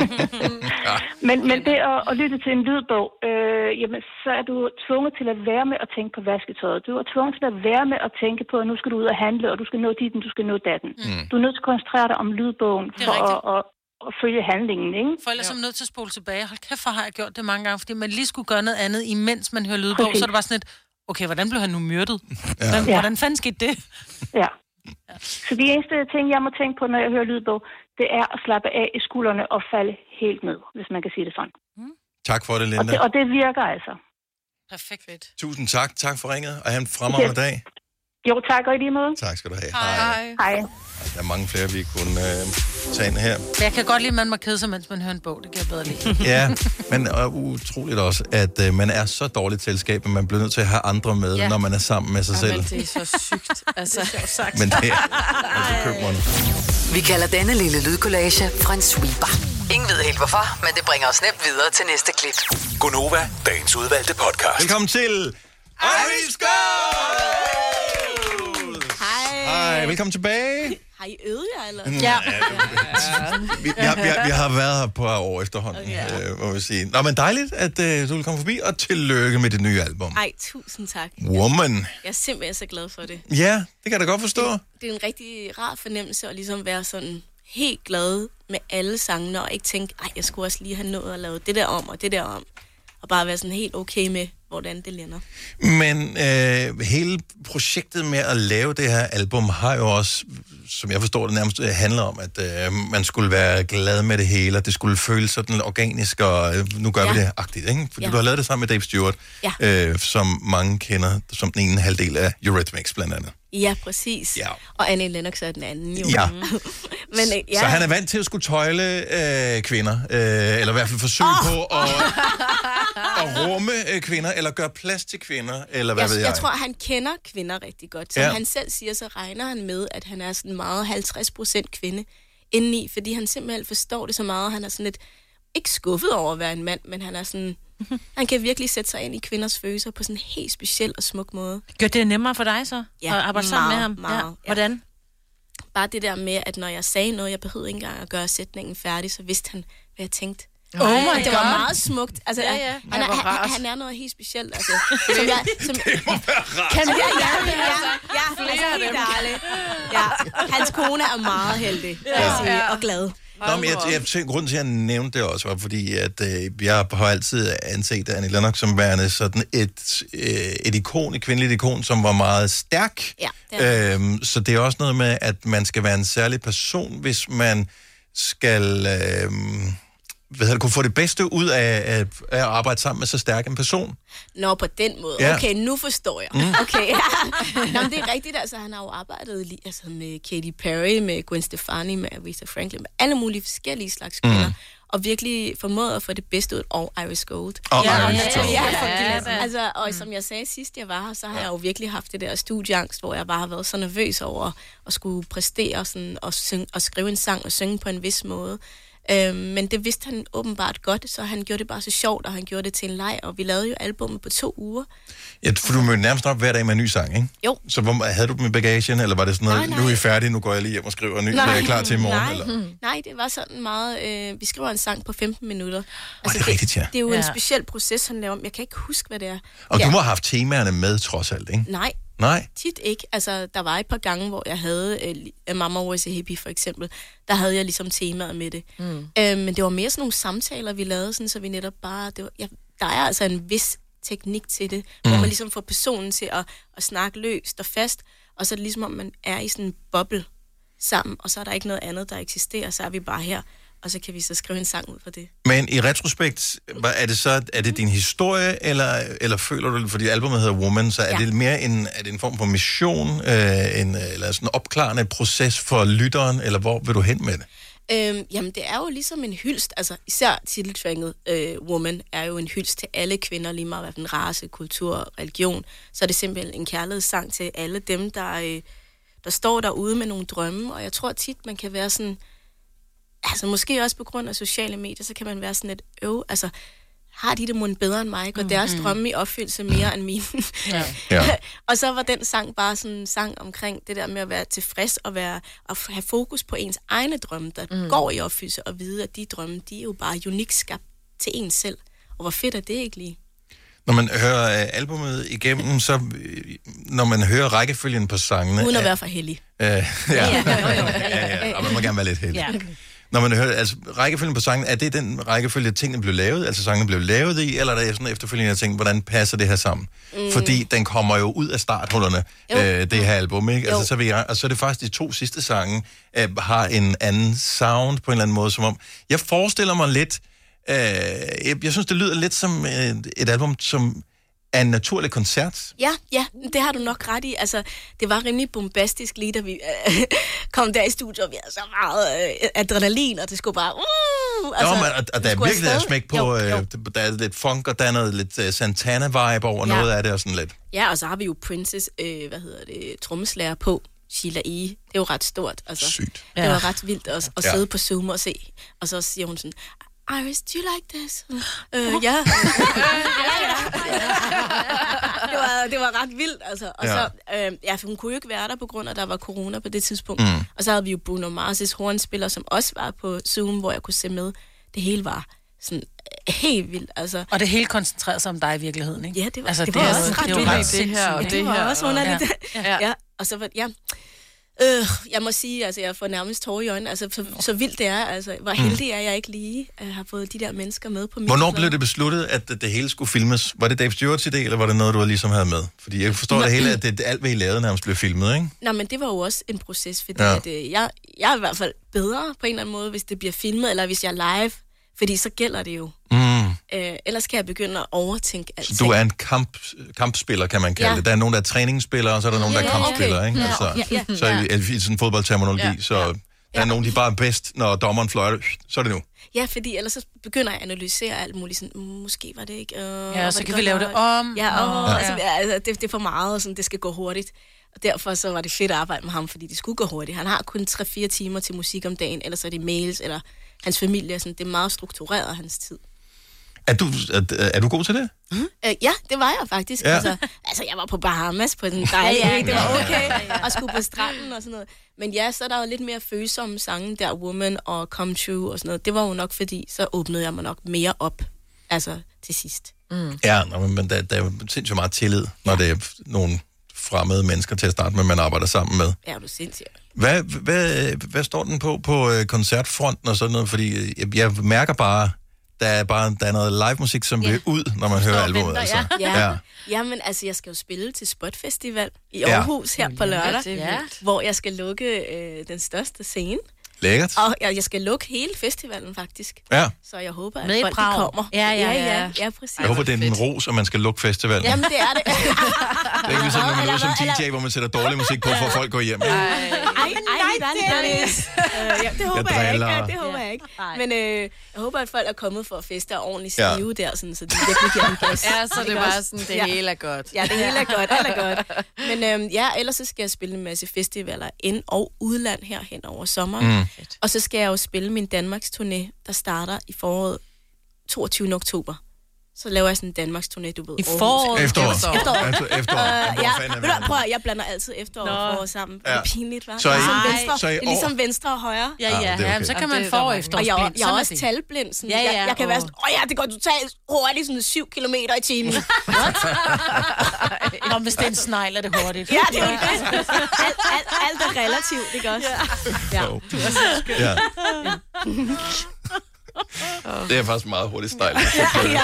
ja. men, men det at, at lytte til en lydbog, øh, jamen, så er du tvunget til at være med at tænke på vasketøjet. Du er tvunget til at være med at tænke på, at nu skal du ud og handle, og du skal nå dit, du skal nå datten. Mm. Du er nødt til at koncentrere dig om lydbogen for at, at, at følge handlingen, ikke? For ellers er man nødt til at spole tilbage. Hold kæft, for har jeg gjort det mange gange, fordi man lige skulle gøre noget andet, imens man hører lydbog, præcis. Så er det bare sådan et, okay, hvordan blev han nu myrdet? Ja. Hvordan, ja. hvordan fanden skete det? Ja. ja. Så de eneste ting, jeg må tænke på, når jeg hører lydbog, det er at slappe af i skuldrene og falde helt ned, hvis man kan sige det sådan. Mm. Tak for det, Linda. Og det, og det virker altså. Perfekt. Tusind tak. Tak for ringet, og have en fremragende dag. Jo, tak, og i lige måde. Tak skal du have. Hej. Hej. Hej. Der er mange flere, vi kunne øh, tage ind her. Jeg kan godt lide, at man må kede sig, mens man hører en bog. Det kan jeg bedre lide. Ja, men uh, utroligt også, at uh, man er så dårligt selskab, at man bliver nødt til at have andre med, ja. Når man er sammen med sig ja, selv. Men det er så sygt. Altså, det er sagt. Men det er altså købmånd. Vi kalder denne lille lydkollage en sweeper. Ingen ved helt hvorfor, men det bringer os nemt videre til næste klip. Gonova, dagens udvalgte podcast. Velkommen til Iris Gold! Hej, velkommen tilbage. Har I øvet jer, eller? Ja. ja. Vi, vi, har, vi, har, vi har været her på et år efterhånden, okay. øh, må vi sige. Nå, men dejligt, at øh, du vil komme forbi, og tillykke med det nye album. Ej, tusind tak. Woman. Jeg er simpelthen så glad for det. Ja, det kan jeg da godt forstå. Det, det er en rigtig rar fornemmelse at ligesom være sådan helt glad med alle sangene, og ikke tænke, ej, jeg skulle også lige have nået at lave det der om, og det der om. og bare være sådan helt okay med, hvordan det lander. Men øh, hele projektet med at lave det her album har jo også, som jeg forstår det, nærmest handler om, at øh, man skulle være glad med det hele, og det skulle føles sådan organisk, og øh, nu gør ja. vi det agtigt, ikke? Fordi ja. du har lavet det sammen med Dave Stewart, ja. øh, som mange kender som den ene halvdel af Eurythmics blandt andet. Ja, præcis. Ja. Og Annie Lennox er den anden jo. Ja. Men, øh, ja. Så han er vant til at skulle tøjle øh, kvinder, øh, eller i hvert fald forsøge oh. på at, at rumme øh, kvinder, eller gøre plads til kvinder, eller hvad jeg, ved jeg. Jeg tror, han kender kvinder rigtig godt. Som ja. han selv siger, så regner han med, at han er sådan meget halvtreds procent kvinde indeni, fordi han simpelthen forstår det så meget. Han er sådan lidt, ikke skuffet over at være en mand, men han er sådan... Han kan virkelig sætte sig ind i kvinders følelser på sådan en helt speciel og smuk måde. Gør det nemmere for dig så? Ja, at arbejde sammen med ham? Meget, ja. Hvordan? Ja. Bare det der med, at når jeg sagde noget, jeg behøvede ikke engang at gøre sætningen færdig, så vidste han, hvad jeg tænkte. Oh my det God. var meget smukt. Altså, Ja, ja. Han, er, han, han er noget helt specielt. Altså, som jeg, som, det må være rart. Kan jeg, ja, ja, ja, ja, altså, helt ærligt. Ja, hans kone er meget heldig, ja, jeg sige, ja. og glad. Nå, men jeg, jeg tænker, grunden til, at jeg nævnte det også, var fordi, at øh, jeg har altid anset Annie Lennox som værende sådan et, øh, et ikon, et kvindeligt ikon, som var meget stærk. Ja, det øhm, så det er også noget med, at man skal være en særlig person, hvis man skal... Øh, hvad hedder det, kunne få det bedste ud af, af, af at arbejde sammen med så stærk en person. Nå, på den måde. Ja. Okay, nu forstår jeg. Mm. Okay, ja. Nå, men det er rigtigt, altså han har jo arbejdet lige, altså, med Katy Perry, med Gwen Stefani, med Aretha Franklin, med alle mulige forskellige slags kvinder, mm. og virkelig formået at få det bedste ud, og Iris Gold. Og ja, Iris ja, Gold. Ja, Ja, ja, altså, og som jeg sagde sidst, jeg var her, så har jeg jo virkelig haft det der studieangst, hvor jeg bare har været så nervøs over at skulle præstere sådan, og, synge, og skrive en sang og synge på en vis måde. Øhm, men det vidste han åbenbart godt, så han gjorde det bare så sjovt, og han gjorde det til en leg, og vi lavede jo albummet på to uger. Ja, for du mødte nærmest op hver dag med en ny sang, ikke? Jo. Så hvor, havde du dem i bagagen, eller var det sådan noget, Nej, nej. nu er I færdige, nu går jeg lige hjem og skriver en ny, så er jeg klar til i morgen? Nej, Eller? nej, det var sådan meget, øh, vi skriver en sang på femten minutter. Altså, det er rigtigt, ja. Det er jo Ja. en speciel proces, han laver. Jeg kan ikke huske, hvad det er. Og ja. du må have haft temaerne med, trods alt, ikke? Nej. Nej. Tit ikke. Altså, der var et par gange, hvor jeg havde øh, Mama Was a Hippie, for eksempel. Der havde jeg ligesom temaet med det. Mm. Øh, men det var mere sådan nogle samtaler, vi lavede, sådan, så vi netop bare... Det var, ja, der er altså en vis teknik til det, mm. hvor man ligesom får personen til at, at snakke løst og fast, og så er det ligesom, om man er i sådan en boble sammen, og så er der ikke noget andet, der eksisterer, så er vi bare her, og så kan vi så skrive en sang ud for det. Men i retrospekt, er det så er det din historie, eller, eller føler du, fordi albumet hedder Woman, så er Ja. det mere en, er det en form for mission, øh, en, eller sådan en opklarende proces for lytteren, eller hvor vil du hen med det? Øhm, jamen, det er jo ligesom en hyldst, altså især titeltracket øh, Woman er jo en hyldst til alle kvinder, lige meget hvilken race, kultur, religion. Så er det simpelthen en kærlighedssang til alle dem, der, øh, der står derude med nogle drømme, og jeg tror tit, man kan være sådan, altså måske også på grund af sociale medier, så kan man være sådan et øv, altså har de det måske bedre end mig, går deres Mhm. drømme i opfyldelse mere end mine. Ja. Ja. Og så var den sang bare sådan en sang omkring det der med at være tilfreds og, være, og have fokus på ens egne drømme, der mm. går i opfyldelse, og vide, at de drømme, de er jo bare unikt skabt til en selv. Og hvor fedt er det ikke lige? Når man hører øh, albumet igennem, så øh, når man hører rækkefølgen på sangene... Uden at øh, være for heldig. Øh, ja, ja, ja, ja, og man må gerne være lidt heldig. Ja. Når man hører, altså rækkefølgen på sangen, er det den rækkefølge, tingene blev lavet, altså sangene blev lavet i, eller er der sådan efterfølgende, jeg tænker, hvordan passer det her sammen? Mm. Fordi den kommer jo ud af starthullerne, øh, det her album, ikke? Altså, så, vil jeg, og så er det faktisk de to sidste sange, øh, har en anden sound på en eller anden måde, som om, jeg forestiller mig lidt, øh, jeg, jeg synes, det lyder lidt som øh, et album, som er en naturlig koncert. Ja, ja, det har du nok ret i. Altså, det var rimelig bombastisk lige, da vi øh, kom der i studiet, og vi havde så meget øh, adrenalin, og det skulle bare... Uh, Altså, jo, men, og, og der er skulle virkelig der er afsted. smæk på, Jo, jo. øh, der er lidt funk, og der er noget lidt uh, Santana-vibe over Ja. noget af det, og sådan lidt. Ja, og så har vi jo Princess, øh, hvad hedder det, trommeslager på, Sheila E. Det er jo ret stort. Altså. Sygt. Det Ja. var ret vildt at, at Ja. sidde på Zoom og se, og så siger hun sådan, Iris, do you like this? Øh, ja. det, var, det var ret vildt, altså. Og Ja. så, øh, ja, for hun kunne jo ikke være der, på grund af, at der var corona på det tidspunkt. Mm. Og så havde vi jo Bruno Mars' hornspiller, som også var på Zoom, hvor jeg kunne se med. Det hele var sådan øh, helt vildt, altså. Og det hele koncentrerede sig om dig i virkeligheden, ikke? Ja, det var, altså, det var også ret det var vildt. ret det her og sindssygt. det Det var her, også og- underligt. Ja. Ja. ja. Og så var ja. Øh, jeg må sige, altså jeg får nærmest tårer i øjnene. Altså, så, så vildt det er. Altså, hvor heldig er jeg ikke lige at have fået de der mennesker med på min Hvornår plade. blev det besluttet, at det hele skulle filmes? Var det Dave Stewarts idé, eller var det noget, du ligesom havde med? Fordi jeg forstår Nå, det hele, at det, alt, hvad I lavede, nærmest blev filmet, ikke? Nå, men det var jo også en proces, fordi Ja. ja. at, øh, jeg, jeg er i hvert fald bedre på en eller anden måde, hvis det bliver filmet, eller hvis jeg er live. Fordi så gælder det jo. Mm. Øh, ellers kan jeg begynde at overtænke alt. Så du er en kamp, kampspiller, kan man kalde Ja. det. Der er nogen, der er træningsspillere, og så er der nogen, der er Ja, okay. kampspillere, ikke? Ja, Altså, ja, ja. så i, i sådan en fodboldterminologi, Ja. så der er nogen, de bare er bedst, når dommeren fløjter, så er det nu. Ja, fordi ellers så begynder jeg at analysere alt muligt. Sådan, "Mm, måske var det ikke... Øh, Ja, var så det kan godt vi lave nok?" det om. Ja, åh, Ja. altså, altså, det, det er for meget, og sådan, det skal gå hurtigt. Og derfor så var det fedt at arbejde med ham, fordi det skulle gå hurtigt. Han har kun tre fire timer til musik om dagen, ellers er det mails, eller hans familie. Sådan, det er meget struktureret, hans tid. Er du, er, er du god til det? Mm. Øh, ja, det var jeg faktisk. Ja. Ja. Altså, altså, jeg var på Bahamas på den dejlige Ja, ja, ø. Det var ja, okay. ja, ja. Og skulle på stranden og sådan noget. Men ja, så er der jo lidt mere følsomme sange der, Woman og Come True og sådan noget. Det var jo nok fordi, så åbnede jeg mig nok mere op. Altså, til sidst. Mm. Ja, nå, men der, der er jo sindssygt meget tillid, når det er nogle fremmede mennesker til at starte med, man arbejder sammen med. Ja, du er sindssygt. Hvad, hvad, hvad står den på på øh, koncertfronten og sådan noget? Fordi jeg, jeg mærker bare, der er bare der er noget live musik, som vil ud, når man hører albumet. Altså. Ja. Ja. Ja. Jamen, altså, jeg skal jo spille til Spot Festival i Ja. Aarhus her på lørdag, det er ja. vildt. hvor jeg skal lukke øh, den største scene. Lækkert. Og jeg, jeg skal lukke hele festivalen, faktisk. Ja. Så jeg håber, at Med i folk de Prag. kommer. Ja, ja, ja, ja. ja, ja præcis. Jeg håber, det er en ros, at man skal lukke festivalen. Jamen, det er det. Det er ikke ligesom, når man er ude som D J, hvor man sætter dårlig musik på, for at folk går hjem. Ej, ej, nej, Dennis. Øh, ja, det håber jeg, driller. ikke. Det håber jeg ikke. Men øh, jeg håber, at folk er kommet for at feste og ordentligt Ja. stive der, sådan, så de virkelig giver en gas. Ja, så det Ikke er bare også? sådan, det Ja. hele er godt. Ja, det hele er godt, alt er godt. Men øhm, ja, ellers så skal jeg spille en masse festivaler ind- og udland her hen over sommeren. Mm. Og så skal jeg jo spille min Danmarks turné, der starter i foråret toogtyvende oktober. Så laver jeg sådan en Danmarks turné, du ved. I Aarhus. foråret? Efterår. Efterår. Altså efterår. Øh, Hvor ja, fanden er ved du, vi? prøv at, jeg blander altid efterår og Nå. forår sammen. Ja. Det er pinligt, hva'? Så i- ligesom Ej. venstre, så i det er ligesom år- venstre og højre. Ja, ja. det er okay. Jamen, så kan Ja, man det er få der mange. efter. Og jeg, er- jeg er også talblind. Sådan, Ja, ja, ja, jeg, jeg kan og- være sådan, åh ja, det går totalt hurtigt, sådan syv kilometer i timen. Nå, hvis det er en snegl, er det hurtigt. Ja, det er jo det. Alt, alt, alt er relativt, ikke også? Ja. Jo. Ja. Det er faktisk meget hurtigt stejl. Ja.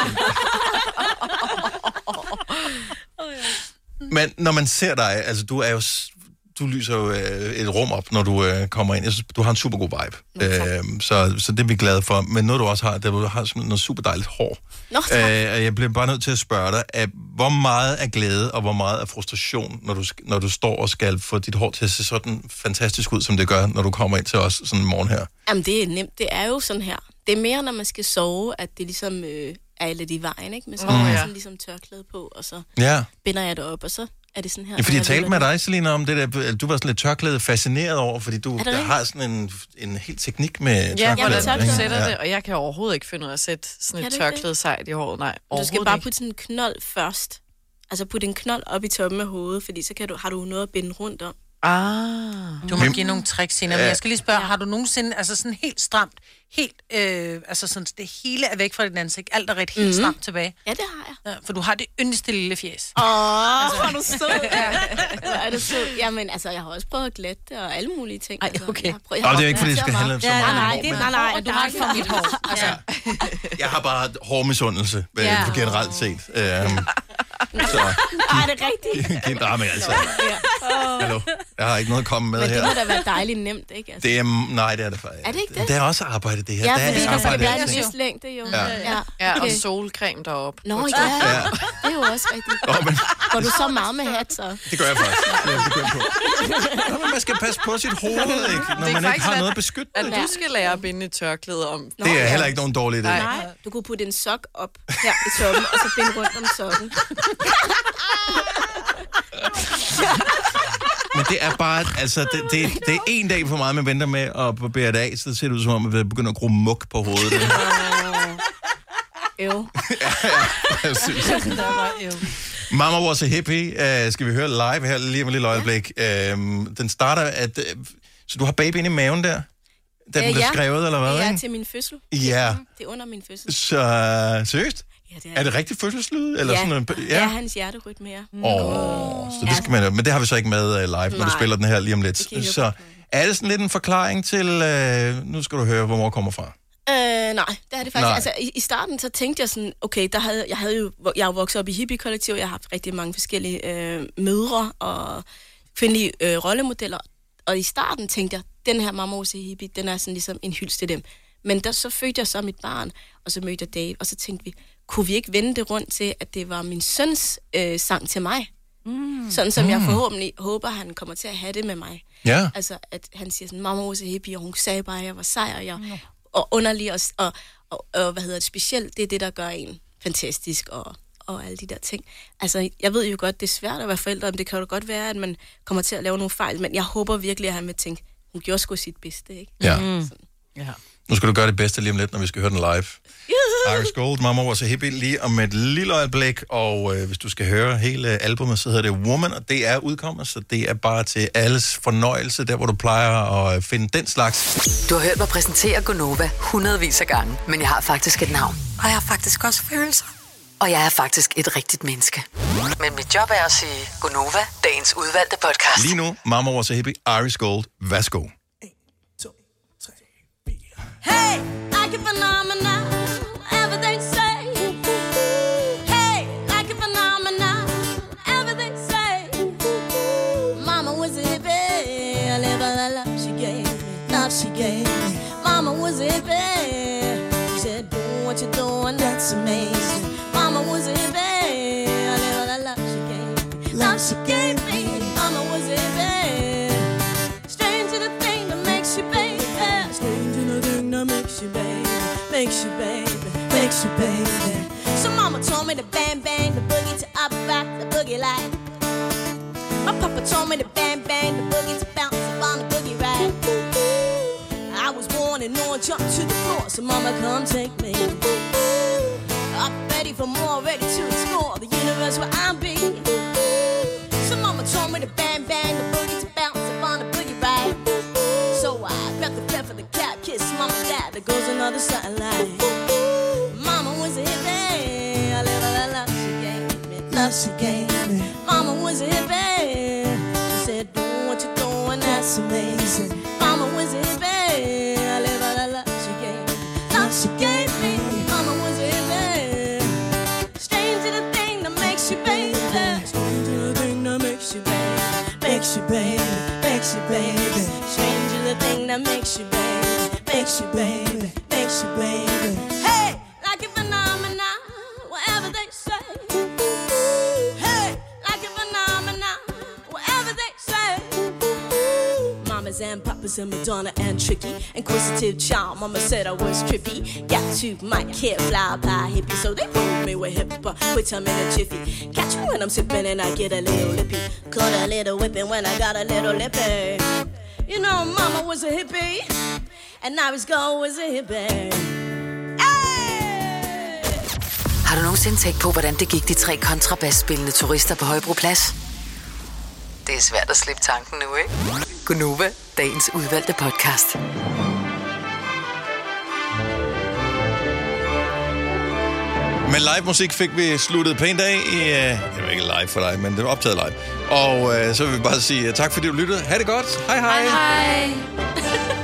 Men når man ser dig, altså du er jo, s- du lyser jo øh, et rum op, når du øh, kommer ind. Jeg synes, du har en super god vibe. Ja, øh, så, så det er vi glade for. Men noget du også har, det er, du har simpelthen noget super dejligt hår. Nå, tak. Øh, og jeg bliver bare nødt til at spørge dig, at hvor meget er glæde og hvor meget er frustration, når du, sk- når du står og skal få dit hår til at se sådan fantastisk ud, som det gør, når du kommer ind til os sådan en morgen her? Jamen, det er nemt. Det er jo sådan her. Det er mere, når man skal sove, at det ligesom øh, er lidt i vejen, ikke? Men så Åh, har jeg ja. sådan ligesom tørklæde på, og så Ja. binder jeg det op, og så er det sådan her. Ja, fordi når jeg talte ligger med der. dig, Selina, om det der, at du var sådan lidt tørklæde fascineret over, fordi du Er det der rigtigt? har sådan en, en helt teknik med Ja, tørklæde. hvordan du tørklæde. sætter Ja. det, og jeg kan overhovedet ikke finde ud af at sætte sådan Kan et du ikke det? tørklæde sejt i håret. Nej, Du skal overhovedet bare ikke. putte sådan en knold først. Altså putte en knold op i toppen af hovedet, fordi så kan du, har du noget at binde rundt om. Ah. Du må give nogle tricks senere, men Ja. jeg skal lige spørge, har du nogensinde, altså sådan helt stramt, helt, øh, altså sådan, det hele er væk fra dit ansigt, alt er ret helt Mhm. stramt tilbage? Ja, det har jeg. Ja, for du har det yndigste lille fjes. Åh, oh, hvor er du sød. Hvor er du sød. Jamen, altså, jeg har også prøvet at glatte det og alle mulige ting. Ej, altså, okay. Jeg har prøvet, Og det er ikke, fordi det skal handle så Ja, meget om nej, hår, det, men- nej, nej, Og du har ikke for mit hår. Altså, Jeg har bare hårmisundelse øh, Ja. generelt set. Øhm, så, Ej, er det rigtigt? Giv ah, men altså, hallo, jeg har ikke noget at komme med Men det her. må da være dejligt nemt, ikke? Altså. Det er, nej, det er det faktisk. Er det ikke det? Det er også arbejde, det her. Ja, der fordi er der skal arbejde, være en alting. vis længde, jo. Ja. ja. Ja, og Okay. solcreme deroppe. Nå, ja. Ja. Det er jo også rigtigt. Åh, men, Går du så meget med hat, så? det gør jeg faktisk. Ja, det gør jeg på. Nå, men man skal passe på sit hoved, ikke? Når Det er man ikke faktisk, har hvad- noget at beskytte At det. du skal lære at binde et tørklæde om. Nå, Det er ja. heller ikke nogen dårlig idé. Nej, du kunne putte en sok op her i toppen, og så binde rundt om sokken. Men det er bare, altså, det, det, det er en dag for meget, man venter med at barbere det af, så ser det ud som om, at man begynder at gro muk på hovedet. Det. Øv. Jeg synes. der var jo. Mama Was a Hippie, uh, skal vi høre live her lige om et lille øjeblik. Uh, den starter, at, uh, så du har baby inde i maven der? Da den Øh, blev ja. skrevet, eller hvad? Ja, ikke? til min fødsel. Ja. Det er under min fødsel. Så seriøst? Ja, det er. Er det rigtig fødselslyd? Eller ja. sådan en, ja. ja, hans hjerterytme, ja. Åh, oh, så det skal man, men det har vi så ikke med uh, live, når Nej. du spiller den her lige om lidt. Så er det sådan lidt en forklaring til, uh, nu skal du høre, hvor mor kommer fra? Øh, nej, det er det faktisk. Altså, i, I starten så tænkte jeg sådan, okay, der havde, jeg havde jo, jeg er jo vokset op i hippie-kollektiv, jeg har haft rigtig mange forskellige øh, mødre og kvindelige øh, rollemodeller, og i starten tænkte jeg, den her Mamma was a hippie, den er sådan ligesom en hyldest til dem. Men der så fødte jeg så mit barn, og så mødte jeg Dave, og så tænkte vi, kunne vi ikke vende det rundt til, at det var min søns øh, sang til mig? Mm. Sådan som mm. jeg forhåbentlig håber, han kommer til at have det med mig. Ja. Altså, at han siger sådan, Mamma was a hippie, og hun sagde bare, at jeg var sej, og jeg... Mm. Og underlig og, og, og, og, hvad hedder det, specielt, det er det, der gør en fantastisk, og, og alle de der ting. Altså, jeg ved jo godt, det er svært at være forældre, men det kan jo godt være, at man kommer til at lave nogle fejl, men jeg håber virkelig, at han vil tænke, hun gjorde sgu sit bedste, ikke? Ja. Mm. Ja. Nu skal du gøre det bedste lige om lidt, når vi skal høre den live. Iris Gold, Mamma was a hippie, lige om et lille øjeblik, og øh, hvis du skal høre hele albumet, så hedder det Woman, og det er udkommet, så det er bare til alles fornøjelse, der hvor du plejer at finde den slags. Du har hørt mig præsentere Gonova hundredvis af gange, men jeg har faktisk et navn. Og jeg har faktisk også følelser. Og jeg er faktisk et rigtigt menneske. Men mit job er at sige Gonova, dagens udvalgte podcast. Lige nu, Mamma was a hippie, Iris Gold, værsgo. Hey, like a phenomenon, everything say. Hey, like a phenomenon, everything say. Mama was a hippie, I live a love she gave me, love she gave me. Mama was a hippie, she said do what you're doing, that's amazing. Mama was a hippie, I live a love she gave me, love she gave me. Mama was a hippie, strange to the thing that makes you baby. That makes you baby, makes you baby, makes you baby. So mama told me to bang bang the boogie to up back the boogie line. My papa told me to bang bang the boogie to bounce up on the boogie ride. I was born and no one jumped to the floor, so mama come take me. I'm ready for more, ready to explore the universe where I'm be. So mama told me to bang bang the boogie to bounce up on the boogie ride. So I grabbed the pen for the cap, kiss mama dad, there goes another satellite. Mama was a hippie, I live a love she gave me, love she gave me. Mama was a hippie, she said do what you're doing, that's amazing. Mama was a hippie, I live a love she gave me, love she gave me. Mama was a hippie, strange to the thing that makes you baby, strange to the thing that makes you baby, makes you baby, makes you baby, strange to the thing that makes you baby, makes you baby, makes you baby. Hey, like a phenomenon, whatever they say. Hey, like a phenomenon, whatever they say. Mamas and papas and Madonna and Tricky, inquisitive child. Mama said I was trippy. Got to my kid fly by hippie, so they prove me with hip, but put them in a jiffy. Catch me when I'm sipping and I get a little lippy. Cut a little whipping when I got a little lippy. You know, mama was a hippie, and Iris Gold was a hippie. Hey! Har du nogensinde tænkt på, hvordan det gik de tre kontrabasspillende turister på Højbroplads? Det er svært at slippe tanken nu, ikke? Gonova, dagens udvalgte podcast. Med live musik fik vi sluttet pænt af i, uh, jeg ved ikke live for dig, men det var optaget live. Og uh, så vil vi bare sige uh, tak fordi du lyttede. Ha' det godt. Hej hej. Hej hej.